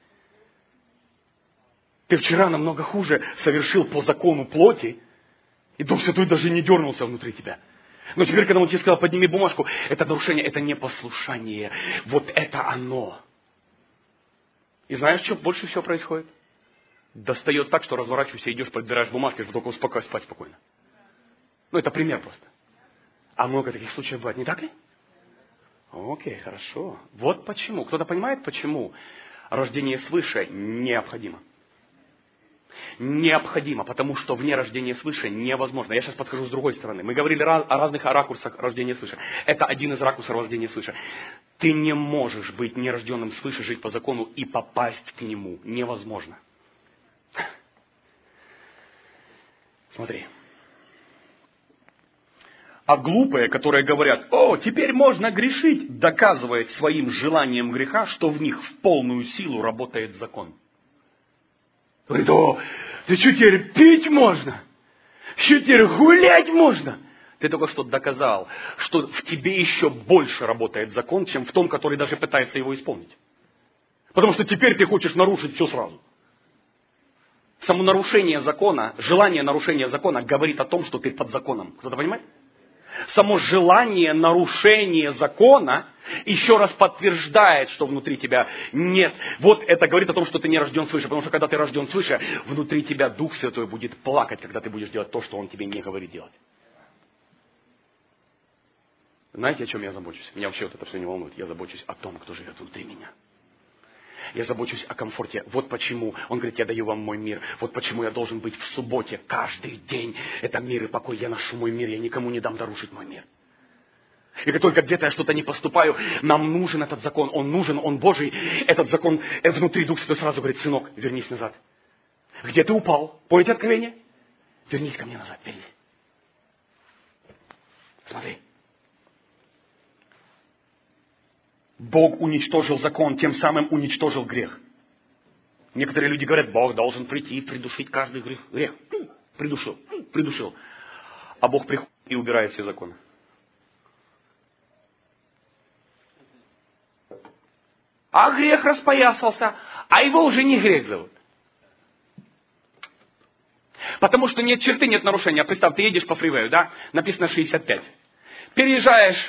Ты вчера намного хуже совершил по закону плоти, и Дух Святой даже не дернулся внутри тебя. Но теперь, когда Он тебе сказал: подними бумажку, это нарушение, это непослушание. Вот это оно. И знаешь, что больше всего происходит? Достает так, что разворачиваешься, идешь, подбираешь бумажки, чтобы только успокоить, спать спокойно. Ну, это пример просто. А много таких случаев бывает, не так ли? Окей, хорошо. Вот почему. Кто-то понимает, почему рождение свыше необходимо? Необходимо, потому что вне рождения свыше невозможно. Я сейчас подхожу с другой стороны. Мы говорили о разных ракурсах рождения свыше. Это один из ракурсов рождения свыше. Ты не можешь быть нерожденным свыше, жить по закону и попасть к нему. Невозможно. Смотри. А глупые, которые говорят: о, теперь можно грешить, доказывает своим желанием греха, что в них в полную силу работает закон. Говорит: о, ты что, теперь пить можно? Что, теперь гулять можно? Ты только что доказал, что в тебе еще больше работает закон, чем в том, который даже пытается его исполнить. Потому что теперь ты хочешь нарушить все сразу. Само нарушение закона, желание нарушения закона говорит о том, что ты под законом. Кто-то понимает? Само желание нарушения закона еще раз подтверждает, что внутри тебя нет. Вот это говорит о том, что ты не рожден свыше. Потому что когда ты рожден свыше, внутри тебя Дух Святой будет плакать, когда ты будешь делать то, что Он тебе не говорит делать. Знаете, о чем я забочусь? Меня вообще вот это все не волнует. Я забочусь о том, кто живет внутри меня. Я забочусь о комфорте. Вот почему Он говорит: я даю вам мой мир. Вот почему я должен быть в субботе каждый день. Это мир и покой. Я ношу мой мир. Я никому не дам нарушить мой мир. И как только где-то я что-то не поступаю, нам нужен этот закон. Он нужен, он Божий. Этот закон внутри Дух Святой сразу говорит: сынок, вернись назад. Где ты упал? Помните откровение? Вернись ко мне назад. Вернись. Смотри. Бог уничтожил закон, тем самым уничтожил грех. Некоторые люди говорят: Бог должен прийти и придушить каждый грех. Придушил. А Бог приходит и убирает все законы. А грех распоясался, а его уже не грех зовут. Потому что нет черты, нет нарушения. Представь, ты едешь по фривею, да? Написано 65. Переезжаешь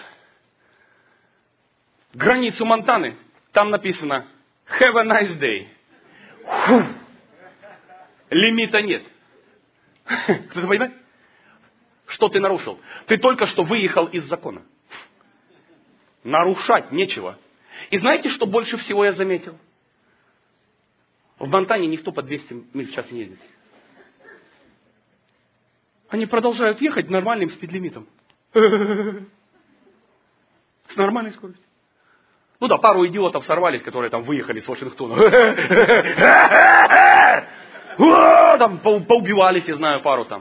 границу Монтаны, там написано have a nice day. Фу. Лимита нет. Кто-то понимает? Что ты нарушил? Ты только что выехал из закона. Нарушать нечего. И знаете, что больше всего я заметил? В Монтане никто по 200 миль в час не ездит. Они продолжают ехать нормальным спидлимитом. С нормальной скоростью. Ну да, пару идиотов сорвались, которые там выехали с Вашингтона. Там поубивались, я знаю, пару там.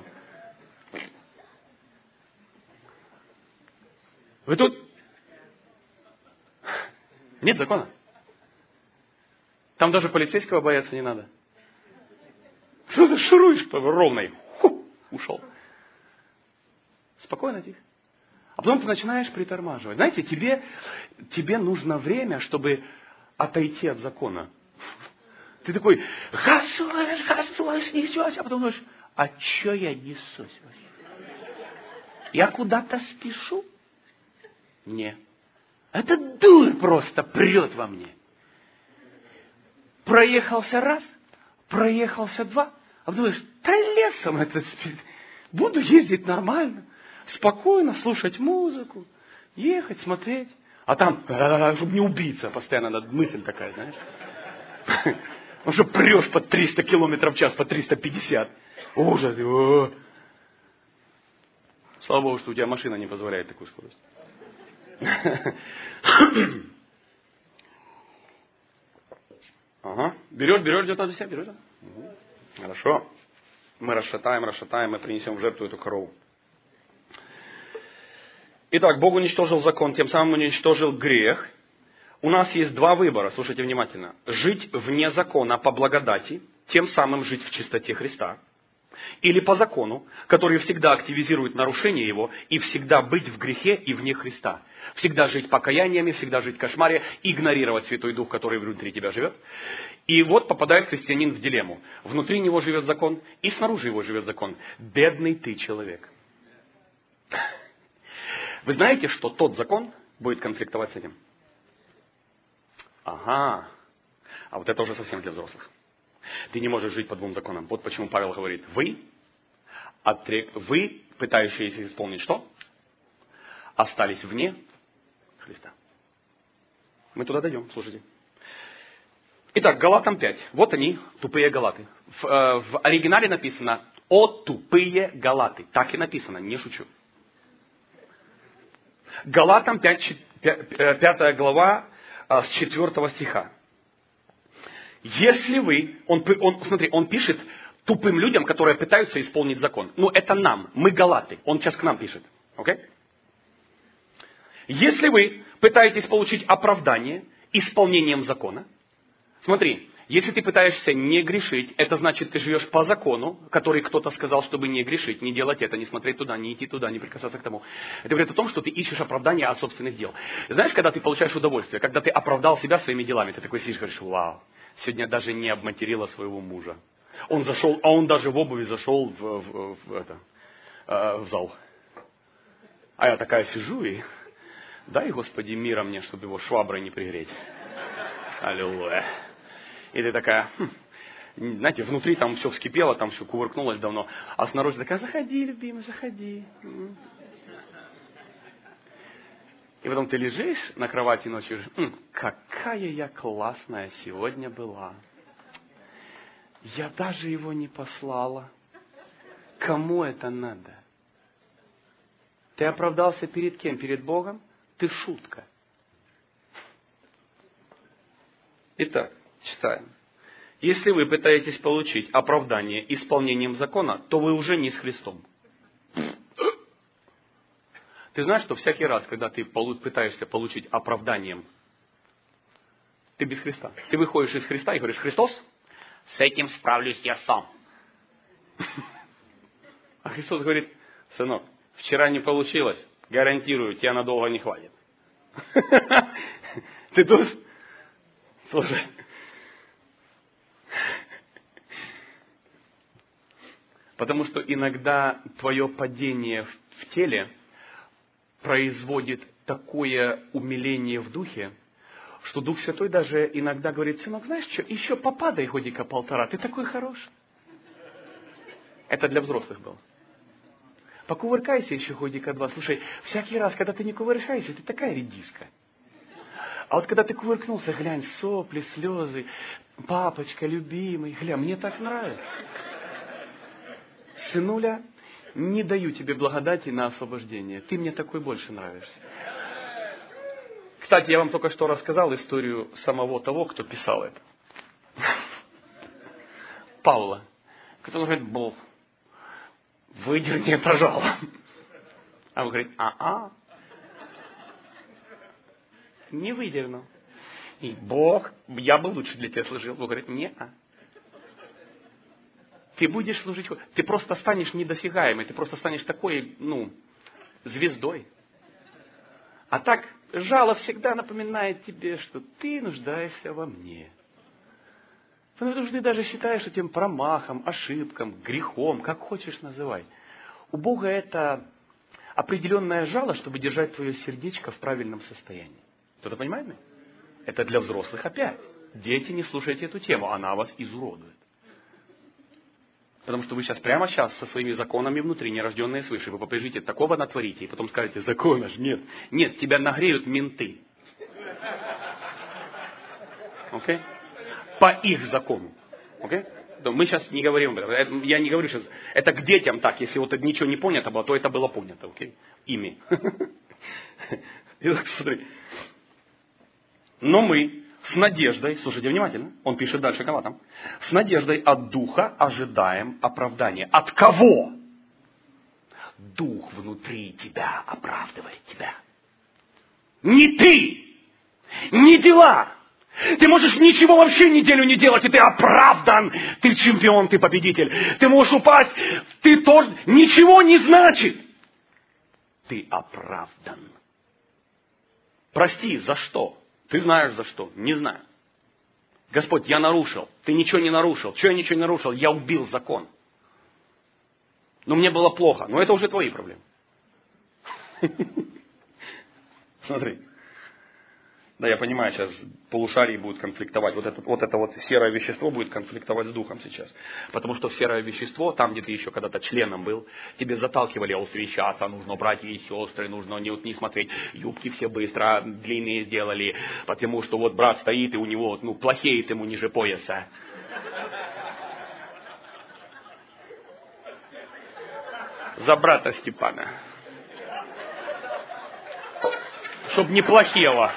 Вы тут? Нет закона. Там даже полицейского бояться не надо. Что ты шуруешь по ровной? Ушел. Спокойно, тихо. А потом ты начинаешь притормаживать. Знаете, тебе нужно время, чтобы отойти от закона. Ты такой: гасуешь, несешь, а потом думаешь: а что я несусь вообще? Я куда-то спешу? Не. Это дурь просто прет во мне. Проехался раз, проехался два, а думаешь: да лесом это, буду ездить нормально, спокойно слушать музыку, ехать, смотреть. А там, чтобы не убиться, постоянно надо, мысль такая, знаешь. Он же прешь по 300 километров в час, по 350. Ужас. Слава Богу, что у тебя машина не позволяет такую скорость. Ага. Берешь где-то для себя, берешь. Угу. Хорошо. Мы расшатаем, мы принесем в жертву эту корову. Итак, Бог уничтожил закон, тем самым уничтожил грех. У нас есть два выбора, слушайте внимательно. Жить вне закона по благодати, тем самым жить в чистоте Христа. Или по закону, который всегда активизирует нарушение его, и всегда быть в грехе и вне Христа. Всегда жить покаяниями, всегда жить в кошмаре, игнорировать Святой Дух, который внутри тебя живет. И вот попадает христианин в дилемму. Внутри него живет закон, и снаружи его живет закон. Бедный ты человек. Вы знаете, что тот закон будет конфликтовать с этим? Ага. А вот это уже совсем для взрослых. Ты не можешь жить по двум законам. Вот почему Павел говорит: вы, пытающиеся исполнить что? Остались вне Христа. Мы туда дойдем, слушайте. Итак, Галатам 5. Вот они, тупые галаты. В оригинале написано: «О тупые галаты». Так и написано, не шучу. Галатам 5, 5 глава с 4 стиха. Если вы, он пишет тупым людям, которые пытаются исполнить закон. Ну, это нам, мы галаты. Он сейчас к нам пишет. Okay? Если вы пытаетесь получить оправдание исполнением закона, смотри, если ты пытаешься не грешить, это значит, ты живешь по закону, который кто-то сказал, чтобы не грешить, не делать это, не смотреть туда, не идти туда, не прикасаться к тому. Это говорит о том, что ты ищешь оправдание от собственных дел. Знаешь, когда ты получаешь удовольствие, когда ты оправдал себя своими делами, ты такой сидишь и говоришь: вау, сегодня я даже не обматерила своего мужа. Он зашел, а он даже в обуви зашел в зал. А я такая сижу и: дай, Господи, мира мне, чтобы его шваброй не пригреть. Аллилуйя. И ты такая, знаете, внутри там все вскипело, там все кувыркнулось давно, а снаружи такая: заходи, любимый, заходи. И потом ты лежишь на кровати ночью и говоришь: какая я классная сегодня была. Я даже его не послала. Кому это надо? Ты оправдался перед кем? Перед Богом? Ты шутка. Итак, читаем. Если вы пытаетесь получить оправдание исполнением закона, то вы уже не с Христом. Ты знаешь, что всякий раз, когда ты пытаешься получить оправданием, ты без Христа. Ты выходишь из Христа и говоришь: Христос, с этим справлюсь я сам. А Христос говорит: сынок, вчера не получилось, гарантирую, тебя надолго не хватит. Ты тут? Слушай. Потому что иногда твое падение в теле производит такое умиление в духе, что Дух Святой даже иногда говорит: сынок, знаешь что, еще попадай годика полтора, ты такой хороший. Это для взрослых было. Покувыркайся еще годика два. Слушай, всякий раз, когда ты не кувыркаешься, ты такая редиска. А вот когда ты кувыркнулся, глянь, сопли, слезы, папочка, любимый, гля, мне так нравится. Сынуля, не даю тебе благодати на освобождение. Ты мне такой больше нравишься. Кстати, я вам только что рассказал историю самого того, кто писал это. Павла. Который говорит: Бог, выдерни это жало. А он говорит: не выдернул. И Бог, я бы лучше для тебя служил. Бог говорит: не-а. Ты будешь служить, ты просто станешь недосягаемой, ты просто станешь такой, звездой. А так, жало всегда напоминает тебе, что ты нуждаешься во мне. Потому что ты даже считаешь этим промахом, ошибком, грехом, как хочешь называй. У Бога это определенное жало, чтобы держать твое сердечко в правильном состоянии. Кто-то понимает меня? Это для взрослых опять. Дети, не слушайте эту тему, она вас изуродует. Потому что вы прямо сейчас со своими законами внутри, нерожденные свыше, вы побежите, такого натворите, и потом скажете: закона ж нет. Нет, тебя нагреют менты. Окей? По их закону. Окей? Мы сейчас не говорим об этом. Я не говорю сейчас, это к детям так. Если вот ничего не понято было, то это было понято. Окей? Ими. Смотри. Но мы с надеждой, слушайте внимательно, он пишет дальше Галатам, с надеждой от Духа ожидаем оправдания. От кого? Дух внутри тебя оправдывает тебя. Не ты, не дела. Ты можешь ничего вообще неделю не делать, и ты оправдан. Ты чемпион, ты победитель. Ты можешь упасть, ты тоже ничего не значит. Ты оправдан. Прости, за что? Ты знаешь за что? Не знаю. Господь, я нарушил. Ты ничего не нарушил. Чего я ничего не нарушил? Я убил закон. Но мне было плохо. Но это уже твои проблемы. Смотри. Да, я понимаю, сейчас полушарий будет конфликтовать. Вот это серое вещество будет конфликтовать с духом сейчас. Потому что серое вещество, там, где ты еще когда-то членом был, тебе заталкивали: усвящаться, нужно, братья и сестры, нужно не смотреть, юбки все быстро длинные сделали, потому что вот брат стоит, и у него, плохеет ему ниже пояса. За брата Степана. чтобы не плохело.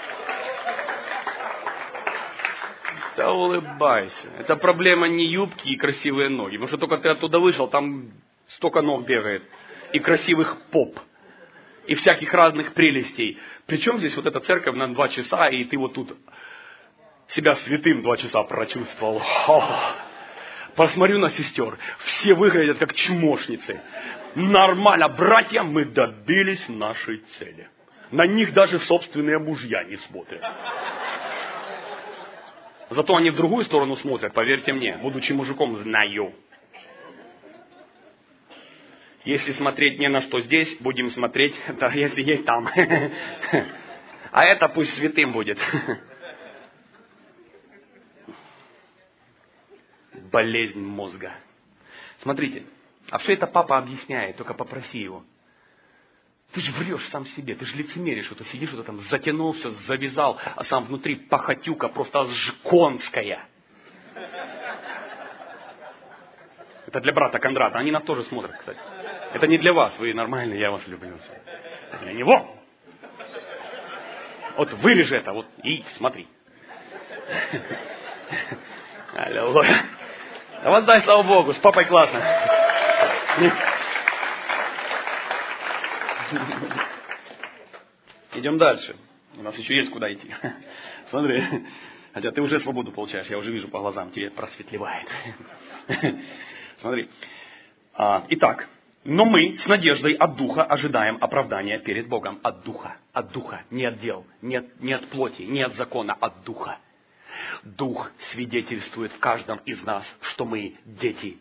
Да улыбайся. Это проблема не юбки и красивые ноги. Потому что только ты оттуда вышел, там столько ног бегает. И красивых поп. И всяких разных прелестей. Причем здесь вот эта церковь на 2 часа, и ты вот тут себя святым 2 часа прочувствовал. Посмотрю на сестер. Все выглядят как чмошницы. Нормально, братья, мы добились нашей цели. На них даже собственные мужья не смотрят. Зато они в другую сторону смотрят, поверьте мне. Будучи мужиком, знаю. Если смотреть не на что здесь, будем смотреть, да, если есть там. А это пусть святым будет. Болезнь мозга. Смотрите, а все это папа объясняет, только попроси его. Ты же врешь сам себе, ты же лицемеришь, что ты сидишь, что-то там затянул, все завязал, а сам внутри похотюка просто жконская. Это для брата Кондрата, они нас тоже смотрят, кстати. Это не для вас, вы нормальные, я вас люблю. Это для него. Вот вырежи это, вот и смотри. Аллилуйя. Да воздай слава Богу, с папой классно. Идем дальше. У нас еще есть куда идти. Смотри. Хотя ты уже свободу получаешь, я уже вижу по глазам, тебе просветлевает. Смотри. Итак, но мы с надеждой от Духа ожидаем оправдания перед Богом. От Духа, не от дел, не от плоти, не от закона, от Духа. Дух свидетельствует в каждом из нас, что мы дети.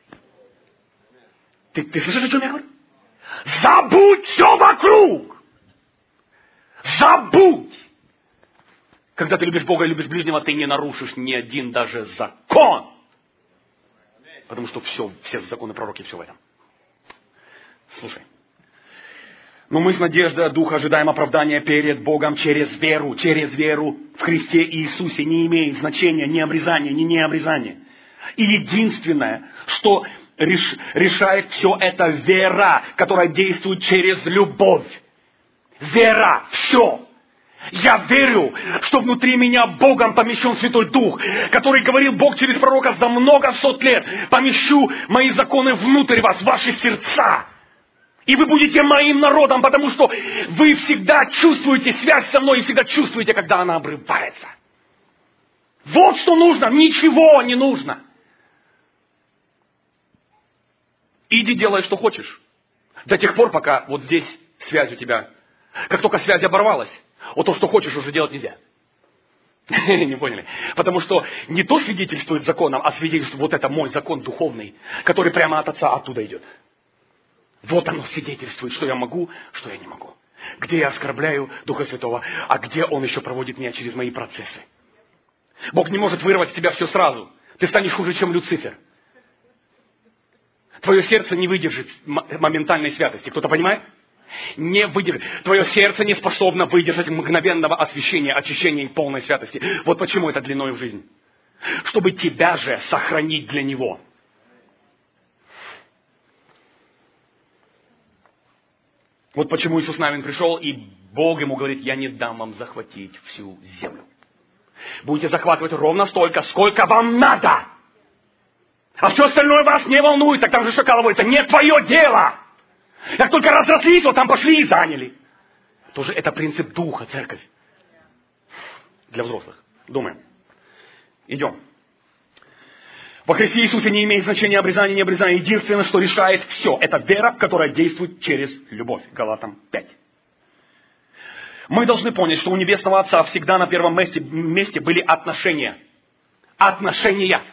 Ты слышишь, о чем я говорю? Забудь все вокруг! Забудь! Когда ты любишь Бога и любишь ближнего, ты не нарушишь ни один даже закон. Потому что все законы пророки, все в этом. Слушай. Но мы с надеждой от Духа ожидаем оправдания перед Богом через веру в Христе Иисусе. Не имеет значения ни обрезание, ни необрезание. И единственное, что решает все это вера, которая действует через любовь. Вера, все. Я верю, что внутри меня Богом помещен Святой Дух, который говорил Бог через пророка за много сот лет. Помещу мои законы внутрь вас, в ваши сердца. И вы будете моим народом, потому что вы всегда чувствуете связь со мной и всегда чувствуете, когда она обрывается. Вот что нужно, ничего не нужно. Иди делай, что хочешь. До тех пор, пока вот здесь связь у тебя. Как только связь оборвалась, вот то, что хочешь, уже делать нельзя. Не поняли? Потому что не то свидетельствует законом, а свидетельствует вот это мой закон духовный, который прямо от Отца оттуда идет. Вот оно свидетельствует, что я могу, что я не могу. Где я оскорбляю Духа Святого, а где Он еще проводит меня через мои процессы. Бог не может вырвать с тебя все сразу. Ты станешь хуже, чем Люцифер. Твое сердце не выдержит моментальной святости. Кто-то понимает? Не выдержит. Твое сердце не способно выдержать мгновенного освящения, очищения и полной святости. Вот почему это длиной в жизнь. Чтобы тебя же сохранить для Него. Вот почему Иисус Навин пришел, и Бог ему говорит: я не дам вам захватить всю землю. Будете захватывать ровно столько, сколько вам надо. А все остальное вас не волнует. Так там же Шакал говорит: это не твое дело. Как только разрослись, вот там пошли и заняли. Тоже это принцип Духа, церковь. Для взрослых. Думаем. Идем. Во Христе Иисусе не имеет значения обрезание, не обрезание. Единственное, что решает все, это вера, которая действует через любовь. Галатам 5. Мы должны понять, что у Небесного Отца всегда на первом месте были отношения. Отношения.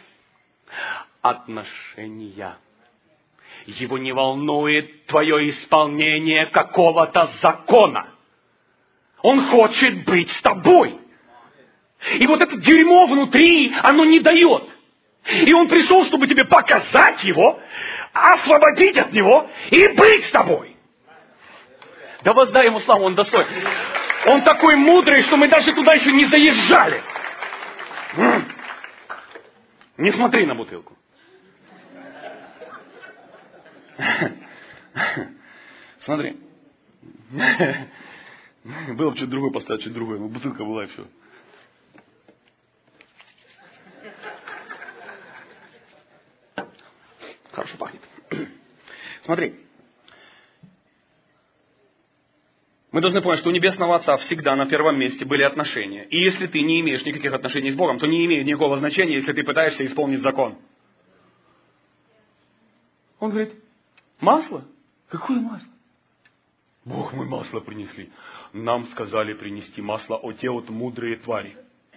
Его не волнует твое исполнение какого-то закона. Он хочет быть с тобой. И вот это дерьмо внутри, оно не дает. И Он пришел, чтобы тебе показать Его, освободить от Него и быть с тобой. Да воздай Ему славу, Он достоин. Он такой мудрый, что мы даже туда еще не заезжали. Не смотри на бутылку. Смотри. Было бы что-то другое поставить, что-то другое. Но бутылка была и все. Хорошо пахнет. Смотри. Мы должны понять, что у Небесного Отца всегда на первом месте были отношения. И если ты не имеешь никаких отношений с Богом, то не имеет никакого значения, если ты пытаешься исполнить закон. Он говорит, масло? Какое масло? Бог, мы масло принесли. Нам сказали принести масло, о те вот мудрые твари.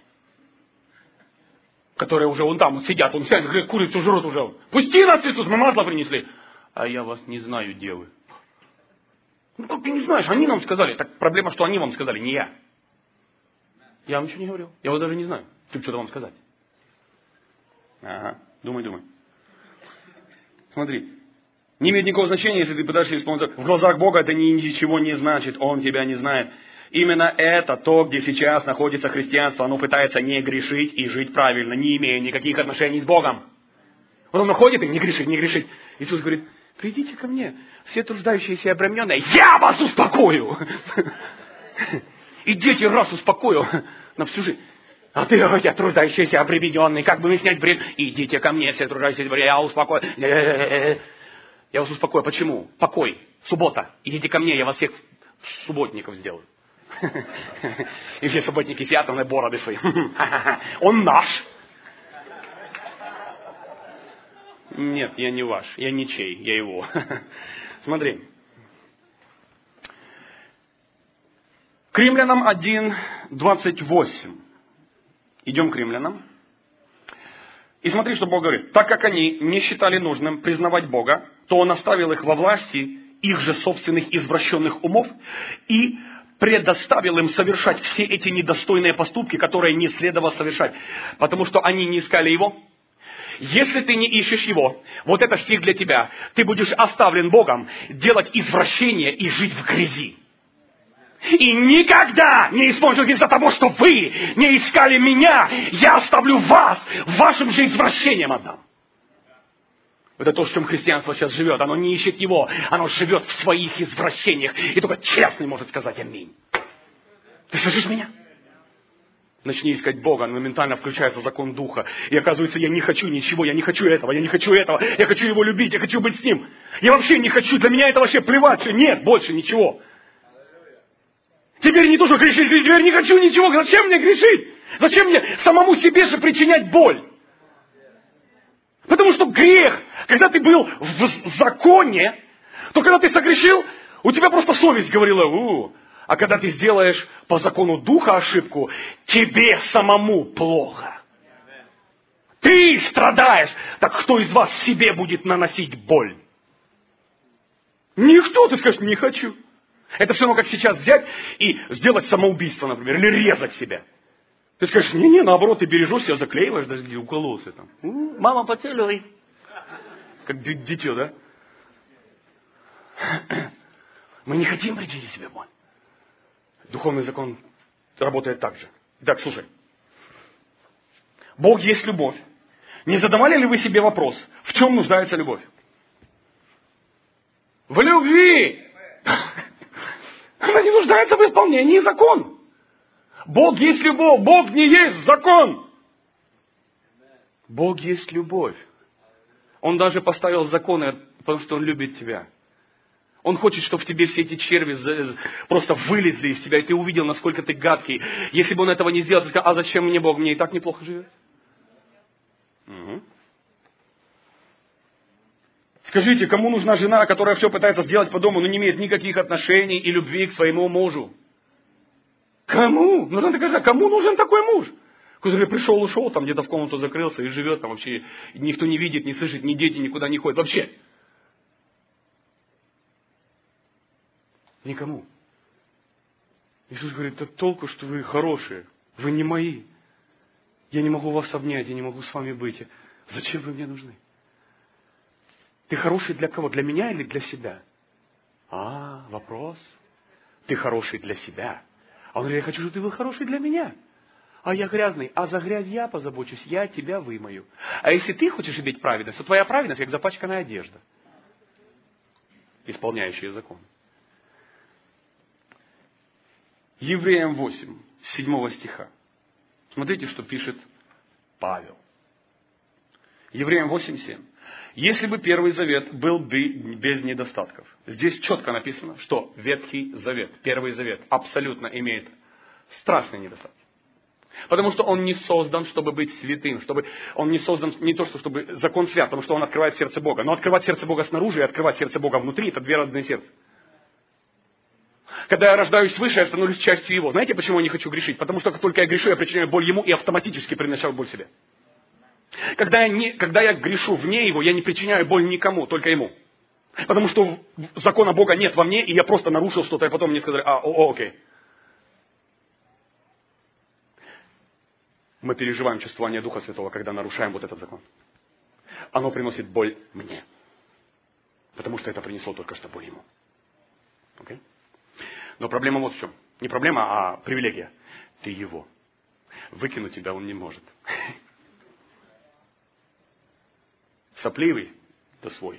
Которые уже вон там вот сидят, он сядет, курицу жрут уже. Пусти нас, Иисус, мы масло принесли. А я вас не знаю, девы. Ну как ты не знаешь, они нам сказали. Так проблема, что они вам сказали, не я. Я вам ничего не говорил. Я вас даже не знаю, чтобы что-то вам сказать. Ага, думай. Смотри. Не имеет никакого значения, если ты пытаешься исполнить. В глазах Бога это ничего не значит. Он тебя не знает. Именно это то, где сейчас находится христианство. Оно пытается не грешить и жить правильно, не имея никаких отношений с Богом. Вот оно ходит и не грешить. Иисус говорит, придите ко мне, все труждающиеся и обремененные, я вас успокою. И дети раз успокою на всю жизнь. А ты, я труждающийся, обремененный, как бы мне снять бремя? Идите ко мне, все труждающиеся, я успокою. Я вас успокою. Почему? Покой. Суббота. Идите ко мне, я вас всех субботников сделаю. И все субботники сидят, он и бороды свои. Он наш. Нет, я не ваш. Я ничей, я его. Смотри. К Римлянам 1:28. Идем к Римлянам. И смотри, что Бог говорит. Так как они не считали нужным признавать Бога, то Он оставил их во власти их же собственных извращенных умов и предоставил им совершать все эти недостойные поступки, которые не следовало совершать, потому что они не искали Его. Если ты не ищешь Его, вот это стих для тебя, ты будешь оставлен Богом делать извращения и жить в грязи. И никогда не исполнишь из-за того, что вы не искали меня, я оставлю вас, вашим же извращением отдам. Это то, в чем христианство сейчас живет. Оно не ищет Его, оно живет в своих извращениях. И только честный может сказать аминь. Ты слышишь меня? Начни искать Бога, моментально включается закон Духа. И оказывается, я не хочу ничего, я не хочу этого. Я хочу Его любить, я хочу быть с Ним. Я вообще не хочу, для меня это вообще плевать. Нет, больше ничего. Теперь не то, что грешить, теперь не хочу ничего. Зачем мне грешить? Зачем мне самому себе же причинять боль? Потому что грех, когда ты был в законе, то когда ты согрешил, у тебя просто совесть говорила, а когда ты сделаешь по закону Духа ошибку, тебе самому плохо. Ты страдаешь. Так кто из вас себе будет наносить боль? Никто, ты скажешь, не хочу. Это все равно, как сейчас взять и сделать самоубийство, например, или резать себя. Ты скажешь, наоборот, ты бережешь себя, заклеиваешь, даже где укололся там. Мама, поцелуй. Как дитё, да? Мы не хотим причинить себе боль. Духовный закон работает так же. Итак, слушай. Бог есть любовь. Не задавали ли вы себе вопрос, в чем нуждается любовь? В любви! Она не нуждается в исполнении закона. Бог есть любовь, Бог не есть закон. Бог есть любовь. Он даже поставил законы, потому что Он любит тебя. Он хочет, чтобы в тебе все эти черви просто вылезли из тебя, и ты увидел, насколько ты гадкий. Если бы Он этого не сделал, ты сказал, а зачем мне Бог, мне и так неплохо живет. Угу. Скажите, кому нужна жена, которая все пытается сделать по дому, но не имеет никаких отношений и любви к своему мужу? Кому? Нужно доказать, кому нужен такой муж? Который пришел, ушел, там где-то в комнату закрылся и живет, там вообще никто не видит, не слышит, ни дети никуда не ходят. Вообще. Никому. Иисус говорит, да толку, что вы хорошие, вы не мои. Я не могу вас обнять, я не могу с вами быть. Зачем вы мне нужны? Ты хороший для кого? Для меня или для себя? Вопрос. Ты хороший для себя. А он говорит, я хочу, чтобы ты был хороший для меня. А я грязный. А за грязь я позабочусь, я тебя вымою. А если ты хочешь иметь праведность, то твоя праведность как запачканная одежда, исполняющая закон. Евреям 8, 7 стиха. Смотрите, что пишет Павел. Евреям 8:7. Если бы Первый Завет был бы без недостатков. Здесь четко написано, что Ветхий Завет, Первый Завет абсолютно имеет страшные недостатки. Потому что он не создан, чтобы быть святым. Он не создан не то, чтобы закон свят, потому что он открывает сердце Бога. Но открывать сердце Бога снаружи и открывать сердце Бога внутри – это две разные сердца. Когда я рождаюсь свыше, я становлюсь частью Его. Знаете, почему я не хочу грешить? Потому что как только я грешу, я причиняю боль Ему и автоматически приношу боль себе. Когда я грешу вне Его, я не причиняю боль никому, только Ему. Потому что закона Бога нет во мне, и я просто нарушил что-то, и потом мне сказали, окей. Мы переживаем чувствование Духа Святого, когда нарушаем вот этот закон. Оно приносит боль мне. Потому что это принесло только что боль Ему. Окей? Но проблема вот в чем. Не проблема, а привилегия. Ты Его. Выкинуть тебя Он не может. Сопливый, да свой.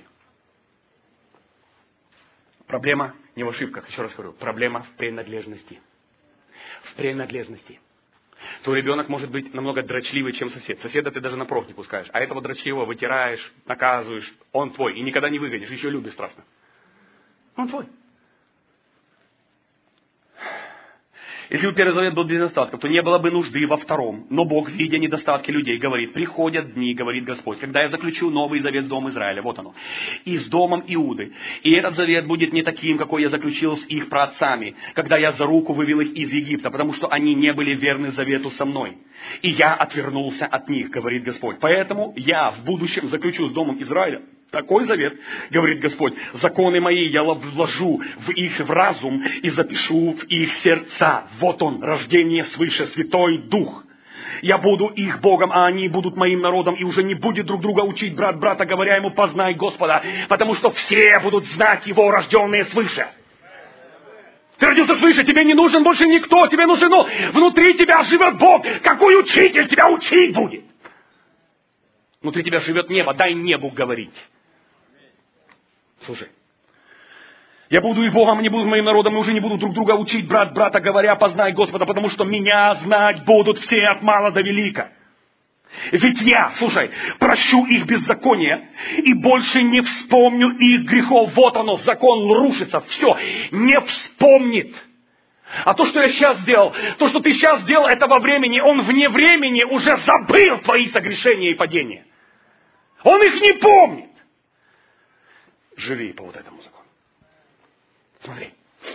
Проблема не в ошибках, еще раз говорю. Проблема в принадлежности. В принадлежности. Твой ребенок может быть намного дрочливый, чем сосед. Соседа ты даже на прох не пускаешь. А этого дрочливого вытираешь, наказываешь. Он твой. И никогда не выгонишь. Еще любишь страшно. Он твой. Если бы Первый Завет был без недостатков, то не было бы нужды во втором. Но Бог, видя недостатки людей, говорит, приходят дни, говорит Господь, когда я заключу новый завет с домом Израиля, вот оно, и с домом Иуды. И этот завет будет не таким, какой я заключил с их праотцами, когда я за руку вывел их из Египта, потому что они не были верны завету со мной. И я отвернулся от них, говорит Господь. Поэтому я в будущем заключу с домом Израиля такой завет, говорит Господь, законы мои я вложу в их разум и запишу в их сердца. Вот он, рождение свыше, Святой Дух. Я буду их Богом, а они будут моим народом, и уже не будет друг друга учить брат брата, говоря ему, познай Господа, потому что все будут знать Его, рожденные свыше. Ты родился свыше, тебе не нужен больше никто, тебе нужен, внутри тебя живет Бог. Какой учитель тебя учить будет? Внутри тебя живет небо, дай небу говорить. Слушай, я буду их Богом, они будут моим народом, и уже не будут друг друга учить брат брата, говоря, познай Господа, потому что меня знать будут все от мала до велика. Ведь я, слушай, прощу их беззаконие, и больше не вспомню их грехов. Вот оно, закон рушится, все, не вспомнит. А то, что я сейчас сделал, то, что ты сейчас сделал, это во времени, он вне времени уже забыл твои согрешения и падения. Он их не помнит. Живи по вот этому закону. Смотри.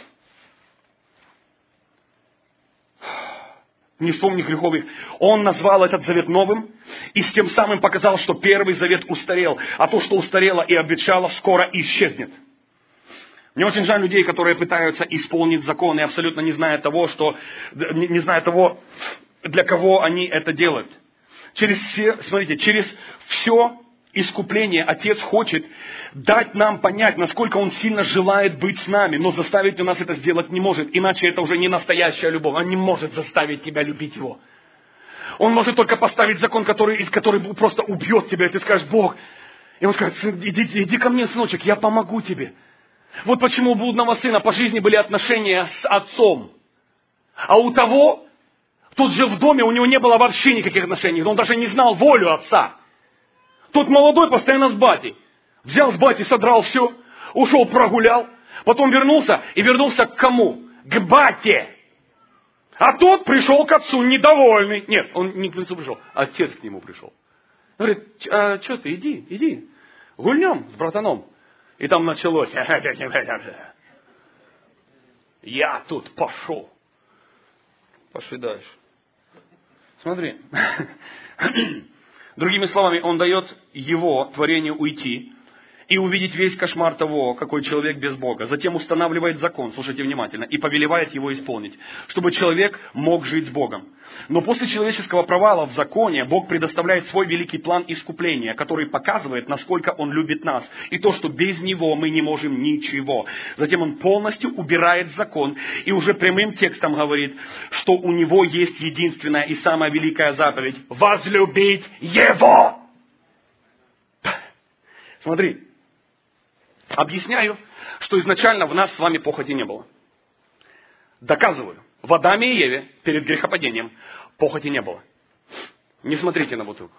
Не вспомни грехов их. Он назвал этот завет новым и с тем самым показал, что первый завет устарел, а то, что устарело и обветшало, скоро исчезнет. Мне очень жаль людей, которые пытаются исполнить закон и абсолютно не зная того, для кого они это делают. Через все искупление Отец хочет дать нам понять, насколько Он сильно желает быть с нами, но заставить у нас это сделать не может, иначе это уже не настоящая любовь. Он не может заставить тебя любить Его. Он может только поставить закон, который просто убьет тебя, и ты скажешь, Бог, и Он скажет, иди ко мне, сыночек, я помогу тебе. Вот почему у блудного сына по жизни были отношения с отцом. А у того, тут же в доме, у него не было вообще никаких отношений, он даже не знал волю отца. Тот молодой постоянно с батей. Взял с бати, содрал все, ушел, прогулял. Потом вернулся, и вернулся к кому? К бате. А тот пришел к отцу недовольный. Нет, он не к отцу пришел, отец к нему пришел. Говорит, что ты, иди, гульнем с братаном. И там началось. Я тут пошел. Пошли дальше. Смотри. Другими словами, он дает его творению уйти и увидеть весь кошмар того, какой человек без Бога. Затем устанавливает закон, слушайте внимательно, и повелевает его исполнить, чтобы человек мог жить с Богом. Но после человеческого провала в законе Бог предоставляет свой великий план искупления, который показывает, насколько Он любит нас, и то, что без Него мы не можем ничего. Затем Он полностью убирает закон и уже прямым текстом говорит, что у Него есть единственная и самая великая заповедь – возлюбить Его. Смотри. Объясняю, что изначально в нас с вами похоти не было. Доказываю. в Адаме и Еве перед грехопадением похоти не было. Не смотрите на бутылку.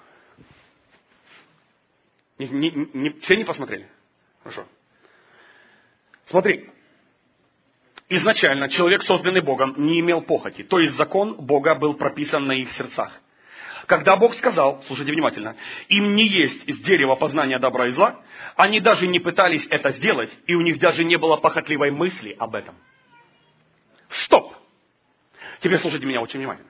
Все не посмотрели? Хорошо. Смотри. Изначально человек, созданный Богом, не имел похоти. То есть закон Бога был прописан на их сердцах. Когда Бог сказал, слушайте внимательно, им не есть из дерева познания добра и зла, они даже не пытались это сделать, и у них даже не было похотливой мысли об этом. Стоп! Теперь слушайте меня очень внимательно.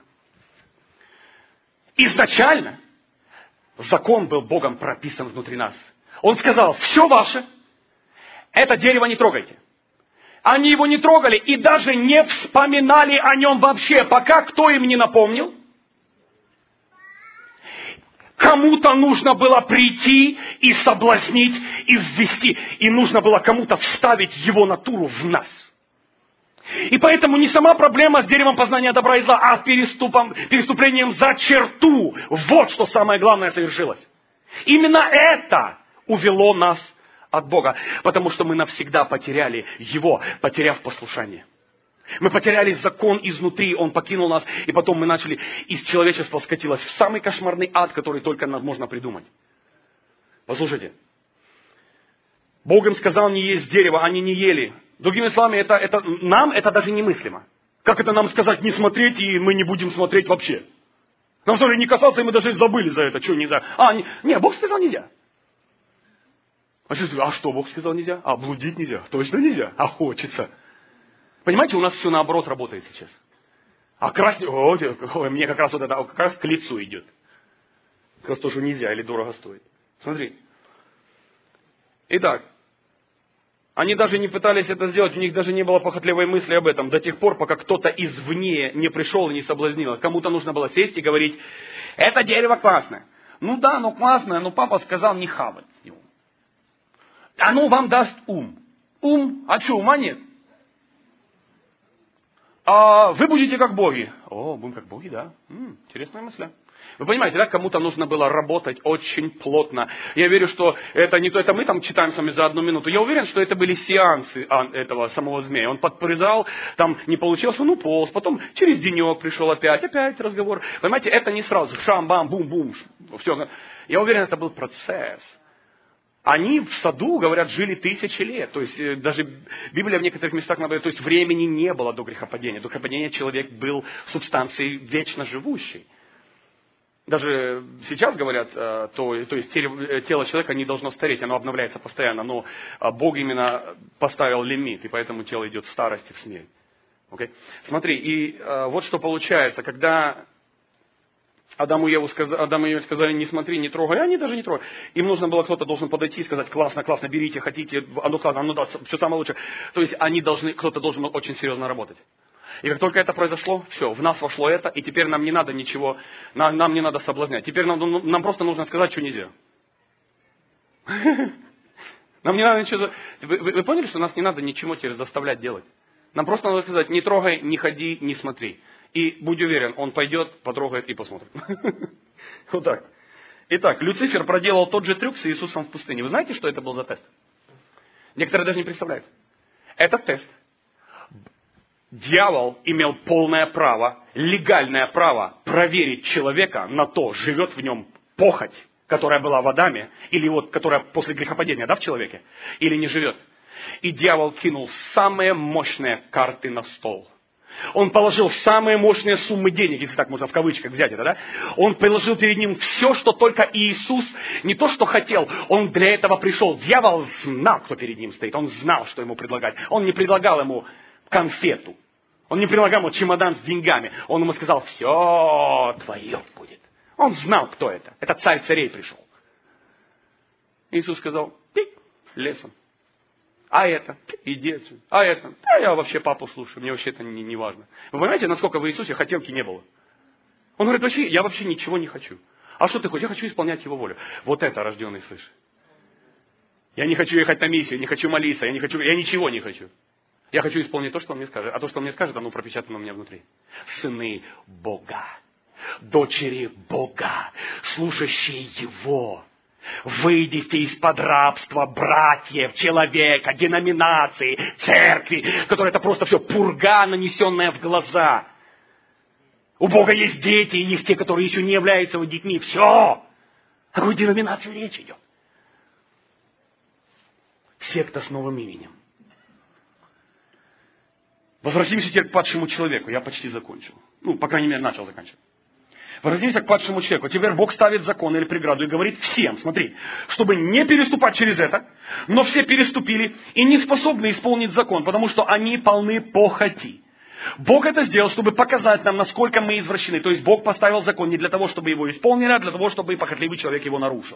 Изначально закон был Богом прописан внутри нас. Он сказал, все ваше, это дерево не трогайте. Они его не трогали и даже не вспоминали о нем вообще, пока кто им не напомнил. Кому-то нужно было прийти и соблазнить, и ввести. И нужно было кому-то вставить его натуру в нас. И поэтому не сама проблема с деревом познания добра и зла, а переступлением за черту. Вот что самое главное совершилось. Именно это увело нас от Бога. Потому что мы навсегда потеряли Его, потеряв послушание. Мы потеряли закон изнутри, он покинул нас, и потом мы начали, из человечества скатилось в самый кошмарный ад, который только можно придумать. Послушайте. Бог им сказал не есть дерево, они не ели. Другими словами, нам это даже немыслимо. Как это нам сказать не смотреть, и мы не будем смотреть вообще? Нам что ли не касаться, и мы даже забыли за это, что нельзя. Не, Бог сказал нельзя. А что Бог сказал нельзя? Блудить нельзя, точно нельзя, хочется. Понимаете, у нас все наоборот работает сейчас. Мне как раз как раз к лицу идет. Как раз то, что нельзя или дорого стоит. Смотри. Итак, они даже не пытались это сделать, у них даже не было похотливой мысли об этом, до тех пор, пока кто-то извне не пришел и не соблазнил. Кому-то нужно было сесть и говорить, это дерево классное. Ну да, оно классное, но папа сказал не хавать его. Оно вам даст ум. Ум? А что, ума нет? Вы будете как боги. Будем как боги, да. Интересная мысль. Вы понимаете, да, кому-то нужно было работать очень плотно. Я верю, что это не то, это мы там читаем с вами за 1 минуту. Я уверен, что это были сеансы этого самого змея. Он подпрыгал, там не получилось, он уполз, потом через денек пришел опять разговор. Понимаете, это не сразу, шам-бам, бум-бум, все. Я уверен, это был процесс. Они в саду, говорят, жили 1000 лет. То есть даже Библия в некоторых местах говорит, то есть времени не было до грехопадения. До грехопадения человек был субстанцией вечно живущей. Даже сейчас говорят, то есть тело человека не должно стареть, оно обновляется постоянно. Но Бог именно поставил лимит, и поэтому тело идет в старости, в смерть. Okay? Смотри, и вот что получается, когда Адаму и Еве сказали, не смотри, не трогай, они даже не трогали. Им нужно было, кто-то должен подойти и сказать, классно, классно, берите, хотите, оно классно, оно даст, все самое лучшее. То есть кто-то должен очень серьезно работать. И как только это произошло, все, в нас вошло это, и теперь нам не надо ничего, нам не надо соблазнять. Теперь нам просто нужно сказать, что нельзя. Нам не надо ничего... Вы поняли, что нас не надо ничего теперь заставлять делать? Нам просто надо сказать, не трогай, не ходи, не смотри. И будь уверен, он пойдет, потрогает и посмотрит. Вот так. Итак, Люцифер проделал тот же трюк с Иисусом в пустыне. Вы знаете, что это был за тест? Некоторые даже не представляют. Этот тест. Дьявол имел полное право, легальное право проверить человека на то, живет в нем похоть, которая была в Адаме, или вот которая после грехопадения, в человеке, или не живет. И дьявол кинул самые мощные карты на стол. Он положил самые мощные суммы денег, если так можно в кавычках взять это, да? Он положил перед ним все, что только Иисус, не то, что хотел, он для этого пришел. Дьявол знал, кто перед ним стоит, он знал, что ему предлагать. Он не предлагал ему конфету, он не предлагал ему чемодан с деньгами, он ему сказал, все твое будет. Он знал, кто это. Это царь царей пришел. Иисус сказал, ты лесом. А это, иди отсюда. А это, я вообще папу слушаю, мне вообще это не важно. Вы понимаете, насколько в Иисусе хотелки не было? Он говорит, я вообще ничего не хочу. А что ты хочешь? Я хочу исполнять Его волю. Вот это рожденный свыше. Я не хочу ехать на миссию, не хочу молиться, я ничего не хочу. Я хочу исполнить то, что Он мне скажет. А то, что Он мне скажет, оно пропечатано у меня внутри. Сыны Бога, дочери Бога, слушающие Его. Выйдите из-под рабства братьев, человека, деноминации, церкви, которая это просто все пурга, нанесенная в глаза. У Бога есть дети, и есть те, которые еще не являются его детьми. Все. О какой деноминации речь идет? Секта с новым именем. Возвратимся теперь к падшему человеку. Я почти закончил. По крайней мере, начал заканчивать. Возвратимся к падшему человеку. Теперь Бог ставит закон или преграду и говорит всем, смотри, чтобы не переступать через это, но все переступили и не способны исполнить закон, потому что они полны похоти. Бог это сделал, чтобы показать нам, насколько мы извращены. То есть Бог поставил закон не для того, чтобы его исполнили, а для того, чтобы похотливый человек его нарушил.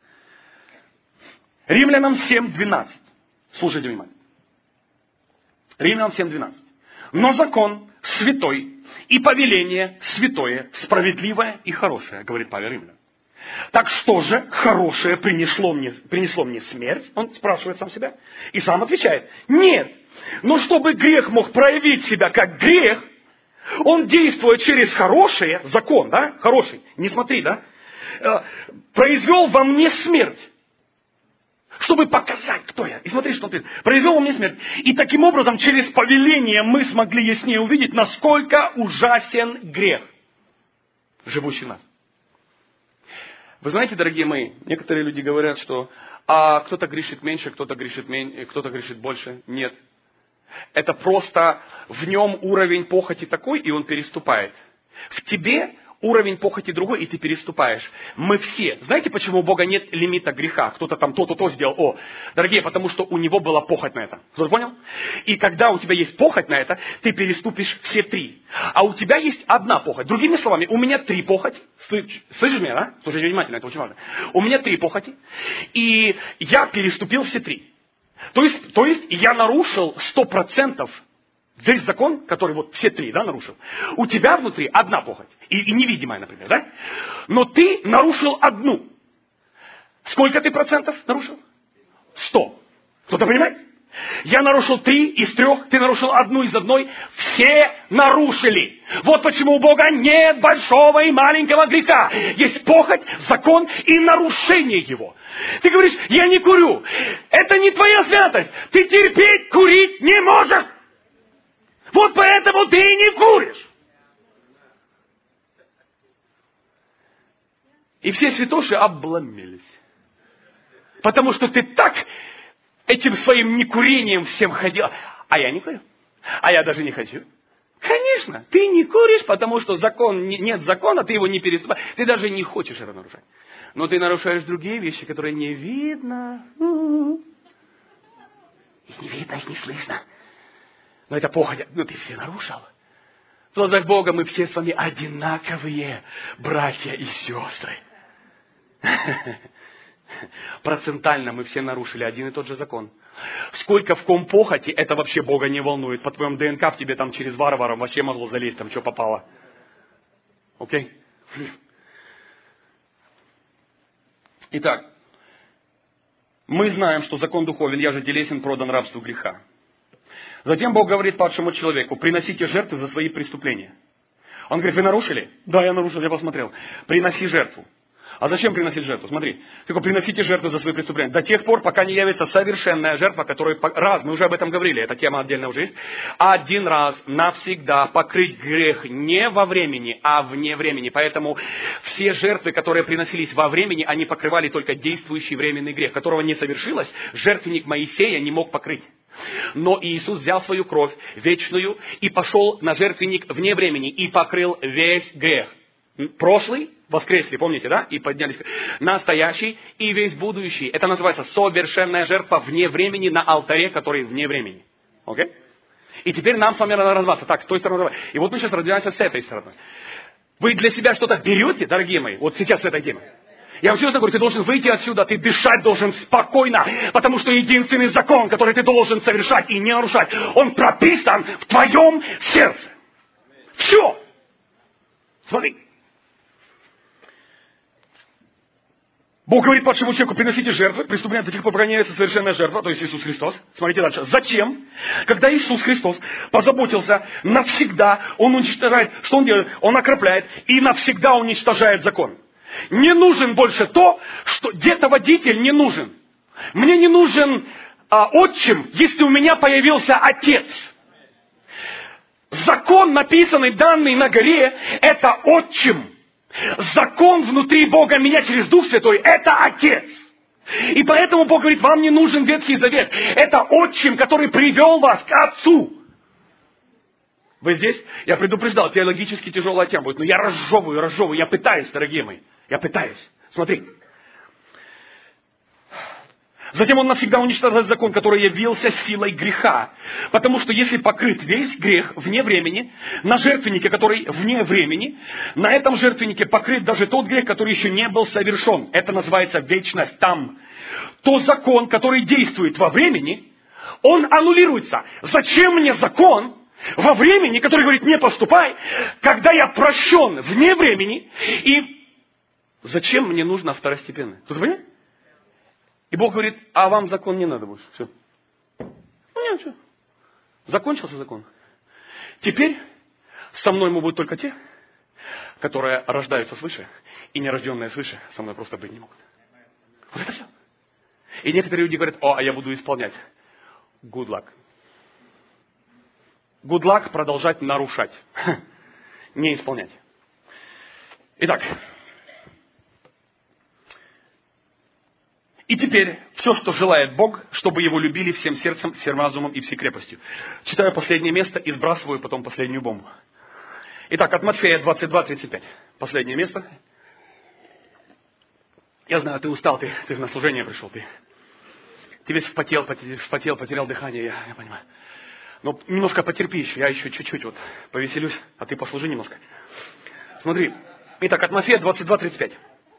Римлянам 7:12. Слушайте внимательно. Римлянам 7:12. Но закон святой, и повеление святое, справедливое и хорошее, говорит Павел Римлян. Так что же хорошее принесло мне смерть? Он спрашивает сам себя. И сам отвечает: нет. Но чтобы грех мог проявить себя как грех, он, действуя через хорошее, закон, да, хороший, не смотри, да, произвел во мне смерть. Чтобы показать, кто я. И смотри, что он говорит. Произвел во мне смерть. И таким образом, через повеление мы смогли яснее увидеть, насколько ужасен грех, живущий в нас. Вы знаете, дорогие мои, некоторые люди говорят, что кто-то грешит меньше, кто-то грешит больше. Нет. Это просто в нем уровень похоти такой, и он переступает. В тебе уровень похоти другой, и ты переступаешь. Мы все. Знаете, почему у Бога нет лимита греха? Кто-то там то-то сделал. Дорогие, потому что у него была похоть на это. Кто-то понял? И когда у тебя есть похоть на это, ты переступишь все три. А у тебя есть одна похоть. Другими словами, у меня 3 похоти. Слышишь меня, да? Слушай внимательно, это очень важно. У меня 3 похоти, и я переступил все 3. То есть я нарушил 100% весь закон, который вот все 3, да, нарушил. У тебя внутри одна похоть. И невидимая, например, да? Но ты нарушил одну. Сколько ты процентов нарушил? 100. Кто-то понимает? Я нарушил 3 из 3, ты нарушил 1 из 1. Все нарушили. Вот почему у Бога нет большого и маленького греха. Есть похоть, закон и нарушение его. Ты говоришь: я не курю. Это не твоя святость. Ты терпеть курить не можешь. Вот поэтому ты и не куришь. И все святоши обломились. Потому что ты так этим своим некурением всем ходил. А я не курю. А я даже не хочу. Конечно, ты не куришь, потому что нет закона, ты его не переступаешь. Ты даже не хочешь это нарушать. Но ты нарушаешь другие вещи, которые не видно. Их не видно, их не слышно. Но это похоть, ты все нарушил. В глазах Бога мы все с вами одинаковые братья и сестры. Процентально мы все нарушили один и тот же закон. Сколько в ком похоти, это вообще Бога не волнует. По твоему ДНК в тебе там через варваром вообще могло залезть, там что попало. Окей? Итак, мы знаем, что закон духовен, я же телесен, продан рабству греха. Затем Бог говорит падшему человеку: приносите жертвы за свои преступления. Он говорит: вы нарушили? Да, я нарушил, я посмотрел. Приноси жертву. А зачем приносить жертву? Смотри, приносите жертву за свои преступления. До тех пор, пока не явится совершенная жертва, которая мы уже об этом говорили, эта тема отдельно уже есть, один раз навсегда покрыть грех не во времени, а вне времени. Поэтому все жертвы, которые приносились во времени, они покрывали только действующий временный грех, которого не совершилось, жертвенник Моисея не мог покрыть. Но Иисус взял свою кровь вечную и пошел на жертвенник вне времени и покрыл весь грех. Прошлый, воскресли, помните, да? И поднялись. Настоящий и весь будущий. Это называется совершенная жертва вне времени на алтаре, который вне времени. Окей? И теперь нам с вами надо развиваться. Так, с той стороны давай. И вот мы сейчас разбираемся с этой стороны. Вы для себя что-то берете, дорогие мои, вот сейчас с этой темой? Я вам серьезно говорю, ты должен выйти отсюда, ты дышать должен спокойно, потому что единственный закон, который ты должен совершать и не нарушать, он прописан в твоем сердце. Все. Смотри. Бог говорит падшему человеку: приносите жертвы, преступления до тех пор, пока не явится совершенная жертва, то есть Иисус Христос. Смотрите дальше. Зачем? Когда Иисус Христос позаботился навсегда, Он уничтожает, что Он делает? Он окропляет и навсегда уничтожает закон. Не нужен больше то, что где-то водитель не нужен. Мне не нужен отчим, если у меня появился отец. Закон, написанный, данный на горе, это отчим. Закон внутри Бога меня через Дух Святой, это отец. И поэтому Бог говорит, вам не нужен Ветхий Завет. Это отчим, который привел вас к Отцу. Вы здесь? Я предупреждал, теологически тяжелая тема будет. Но я разжевываю, я пытаюсь, дорогие мои. Я пытаюсь. Смотри. Затем он навсегда уничтожает закон, который явился силой греха. Потому что если покрыт весь грех вне времени, на жертвеннике, который вне времени, на этом жертвеннике покрыт даже тот грех, который еще не был совершен. Это называется вечность там. То закон, который действует во времени, он аннулируется. Зачем мне закон во времени, который говорит, не поступай, когда я прощен вне времени, и зачем мне нужно второстепенное? Тут понятно? И Бог говорит, а вам закон не надо больше. Все. Ну, нет, все. Закончился закон. Теперь со мной могут только те, которые рождаются свыше, и нерожденные свыше со мной просто быть не могут. Вот это все. И некоторые люди говорят, а я буду исполнять. Good luck. Good luck продолжать нарушать. Не исполнять. Итак. И теперь все, что желает Бог, чтобы его любили всем сердцем, всем разумом и всей крепостью. Читаю последнее место и сбрасываю потом последнюю бомбу. Итак, от Матфея 22:35. Последнее место. Я знаю, ты устал, ты на служение пришел. Ты весь вспотел, потерял дыхание, я понимаю. Но немножко потерпи еще, я еще чуть-чуть вот повеселюсь, а ты послужи немножко. Смотри. Итак, от Матфея 22:35.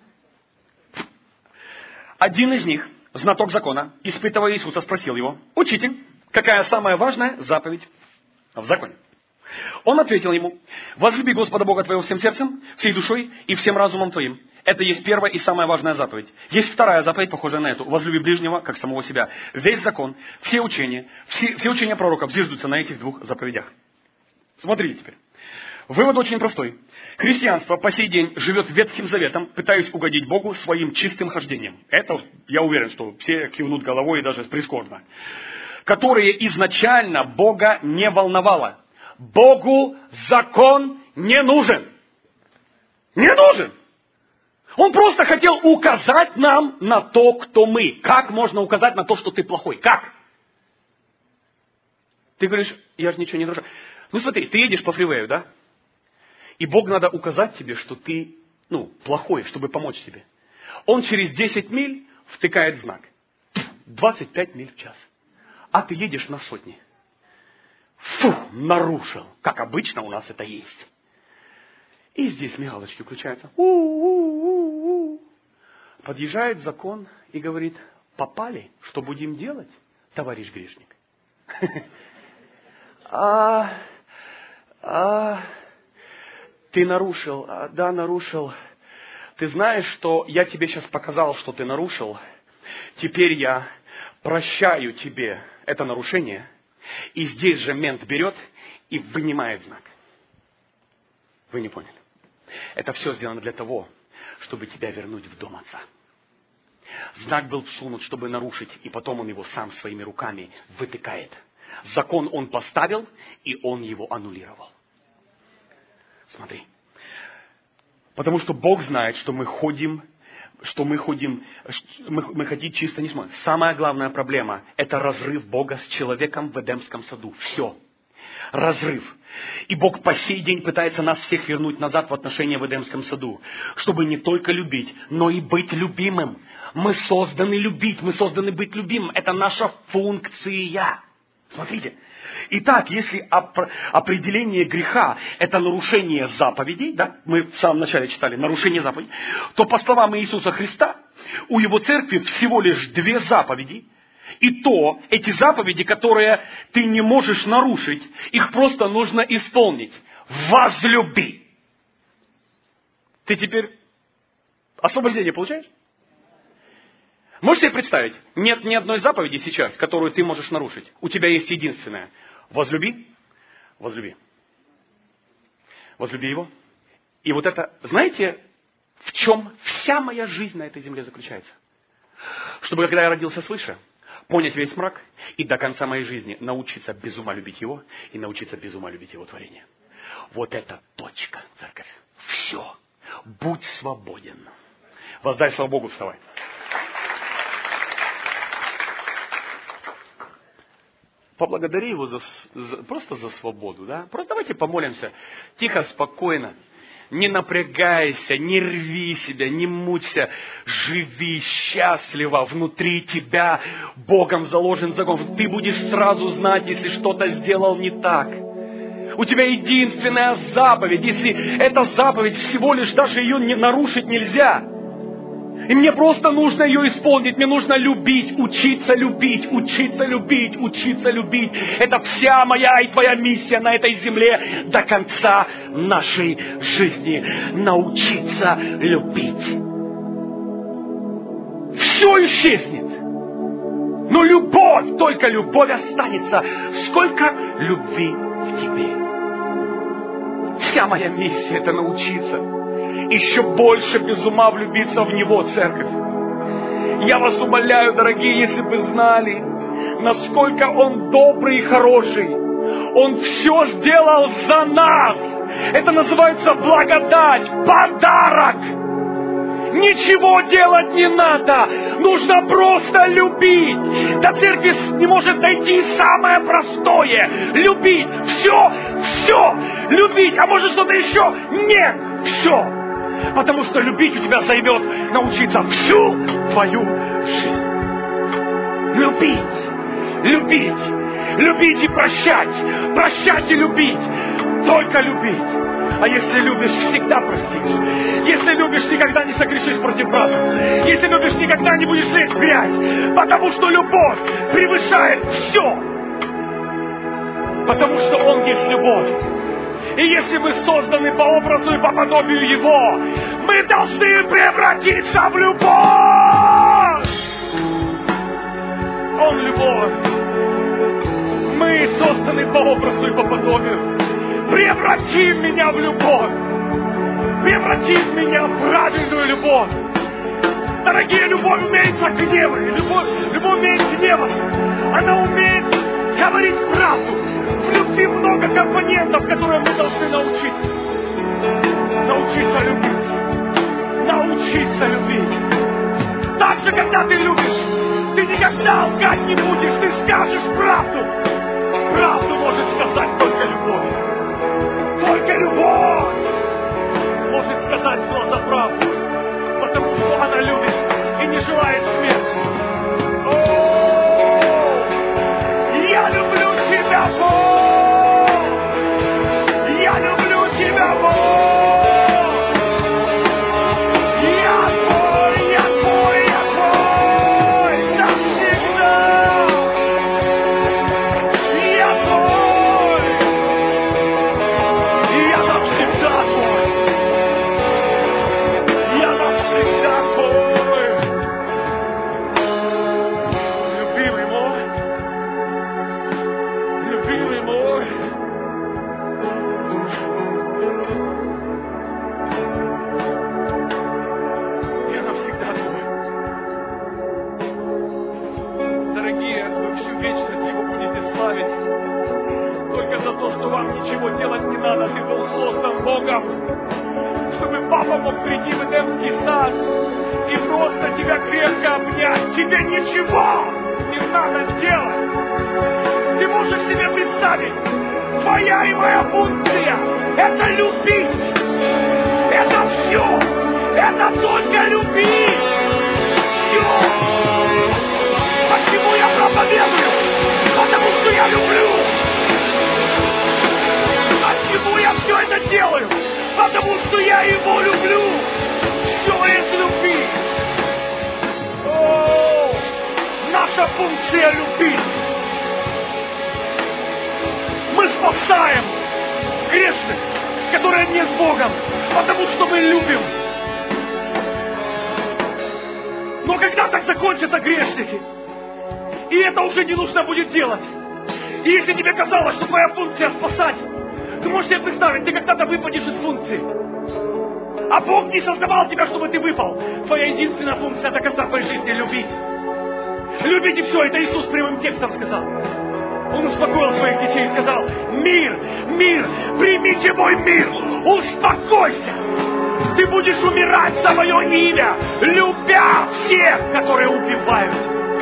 Один из них, знаток закона, испытывая Иисуса, спросил его, «Учитель, какая самая важная заповедь в законе?» Он ответил ему, «Возлюби Господа Бога твоего всем сердцем, всей душой и всем разумом твоим. Это есть первая и самая важная заповедь. Есть вторая заповедь, похожая на эту. Возлюби ближнего, как самого себя. Весь закон, все учения пророков зиждутся на этих двух заповедях». Смотрите теперь. Вывод очень простой. Христианство по сей день живет Ветхим Заветом, пытаясь угодить Богу своим чистым хождением. Это, я уверен, что все кивнут головой и даже прискорбно. Которое изначально Бога не волновало. Богу закон не нужен. Не нужен. Он просто хотел указать нам на то, кто мы. Как можно указать на то, что ты плохой? Как? Ты говоришь, я же ничего не нарушаю. Ну смотри, ты едешь по фривею, да? И Бог надо указать тебе, что ты, плохой, чтобы помочь тебе. Он через 10 миль втыкает знак. 25 миль в час. А ты едешь на сотни. Фу, нарушил. Как обычно у нас это есть. И здесь мигалочки включаются. Подъезжает закон и говорит, попали, что будем делать, товарищ грешник? Ты нарушил, да, нарушил. Ты знаешь, что я тебе сейчас показал, что ты нарушил. Теперь я прощаю тебе это нарушение. И здесь же мент берет и вынимает знак. Вы не поняли. Это все сделано для того, чтобы тебя вернуть в дом отца. Знак был всунут, чтобы нарушить, и потом он его сам своими руками вытыкает. Закон он поставил, и он его аннулировал. Смотри. Потому что Бог знает, что мы ходить чисто не сможем. Самая главная проблема – это разрыв Бога с человеком в Эдемском саду. Все. Разрыв. И Бог по сей день пытается нас всех вернуть назад в отношения в Эдемском саду. Чтобы не только любить, но и быть любимым. Мы созданы любить, мы созданы быть любимым. Это наша функция. Смотрите. Итак, если определение греха – это нарушение заповедей, да, мы в самом начале читали нарушение заповедей, то по словам Иисуса Христа, у Его церкви всего лишь 2 заповеди, и то эти заповеди, которые ты не можешь нарушить, их просто нужно исполнить. Возлюби. Ты теперь освобождение получаешь? Можешь себе представить, нет ни одной заповеди сейчас, которую ты можешь нарушить. У тебя есть единственная. Возлюби, возлюби. Возлюби его. И вот это, знаете, в чем вся моя жизнь на этой земле заключается. Чтобы, когда я родился свыше, понять весь мрак и до конца моей жизни научиться без ума любить Его и научиться без ума любить Его творение. Вот это точка, церковь. Все. Будь свободен. Воздай славу Богу, вставай. Поблагодари Его просто за свободу. Да? Просто давайте помолимся. Тихо, спокойно. Не напрягайся, не рви себя, не мучься. Живи счастливо. Внутри тебя Богом заложен закон. Ты будешь сразу знать, если что-то сделал не так. У тебя единственная заповедь. Если эта заповедь всего лишь, даже ее не нарушить нельзя. И мне просто нужно ее исполнить. Мне нужно любить, учиться любить, учиться любить, учиться любить. Это вся моя и твоя миссия на этой земле до конца нашей жизни. Научиться любить. Все исчезнет. Но любовь, только любовь останется. Сколько любви в тебе. Вся моя миссия — это научиться еще больше без ума влюбиться в Него, церковь. Я вас умоляю, дорогие, если бы знали, насколько Он добрый и хороший. Он все сделал за нас. Это называется благодать, подарок. Ничего делать не надо. Нужно просто любить. До церкви не может дойти самое простое. Любить. Все. Любить. А может что-то еще? Нет. Все. Потому что любить у тебя займет научиться всю твою жизнь. Любить и прощать. Прощать и любить. Только любить. А если любишь, всегда простишь. Если любишь, никогда не согрешишь против брата. Если любишь, никогда не будешь лезть в грязь. Потому что любовь превышает все. Потому что Он есть любовь. И если мы созданы по образу и по подобию Его, мы должны превратиться в любовь. Он любовь. Мы созданы по образу и по подобию. Преврати меня в любовь. Преврати меня в правильную любовь. Дорогие, любовь умеет гневать. Любовь умеет гневаться. Она умеет говорить правду. В любви много компонентов, которые мы должны научиться. Научиться любить. Научиться любить. Так же, когда ты любишь, ты никогда лгать не будешь. Ты скажешь правду. Правду может сказать только любовь. Только любовь может сказать просто правду, потому что она любит и не желает смерти. О, я люблю тебя, Бог! Я люблю тебя, Бог! Я твой навсегда! Я твой! Я навсегда твой. Любимый мой. Я навсегда твой. Дорогие, вы всю вечность Его будете славить. Только за то, что вам ничего делать не надо. Ты был создан Богом, чтобы папа мог прийти в Эдемский сад и просто тебя крепко обнять. Тебе ничего не надо делать. Ты можешь себе представить, твоя и моя функция — это любить. Это все. Это только любить. Все. Почему я проповедую? Потому что я люблю. Почему я все это делаю? Потому что я Его люблю. Все из любви. О, наша функция любить. Мы спасаем грешных, которые не с Богом, потому что мы любим. Но когда так закончатся грешники, и это уже не нужно будет делать. И если тебе казалось, что твоя функция спасать, ты можешь себе представить, ты когда-то выпадешь из функции. А Бог не создавал тебя, чтобы ты выпал. Твоя единственная функция до конца твоей жизни — любить. Любите все, это Иисус прямым текстом сказал. Он успокоил своих детей и сказал: мир, мир, примите мой мир, успокойся. Ты будешь умирать за мое имя, любя всех, которые убивают.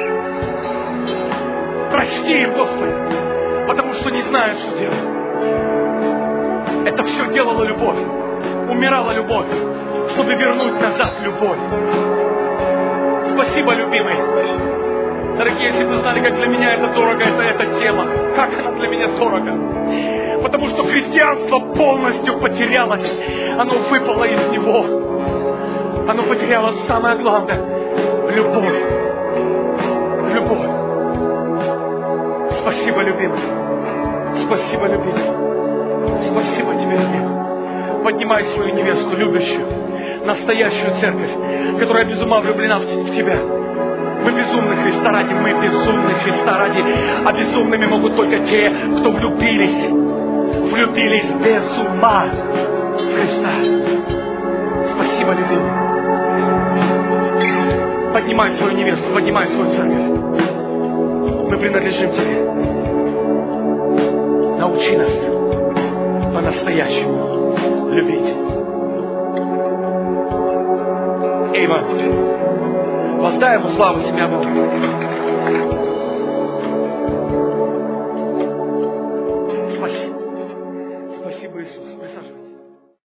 Прости им, Господи, потому что не знают, что делать. Это все делала любовь, умирала любовь, чтобы вернуть назад любовь. Спасибо, любимый. Дорогие, если бы знали, как для меня это дорого, эта тема, как она для меня дорого. Потому что христианство полностью потерялось. Оно выпало из него. Оно потеряло самое главное — любовь. Любовь. Спасибо, любимый. Спасибо, любимый. Спасибо тебе, любимый. Поднимай свою невесту, любящую, настоящую церковь, которая без ума влюблена в тебя. Мы безумны Христа ради, мы безумны Христа ради, а безумными могут только те, кто влюбились без ума в Христа. Спасибо, любимый. Поднимай свою невесту, поднимай свою церковь. Мы принадлежим тебе. Научи нас по-настоящему любить. Аминь. Воздай ему славу себя, Богу.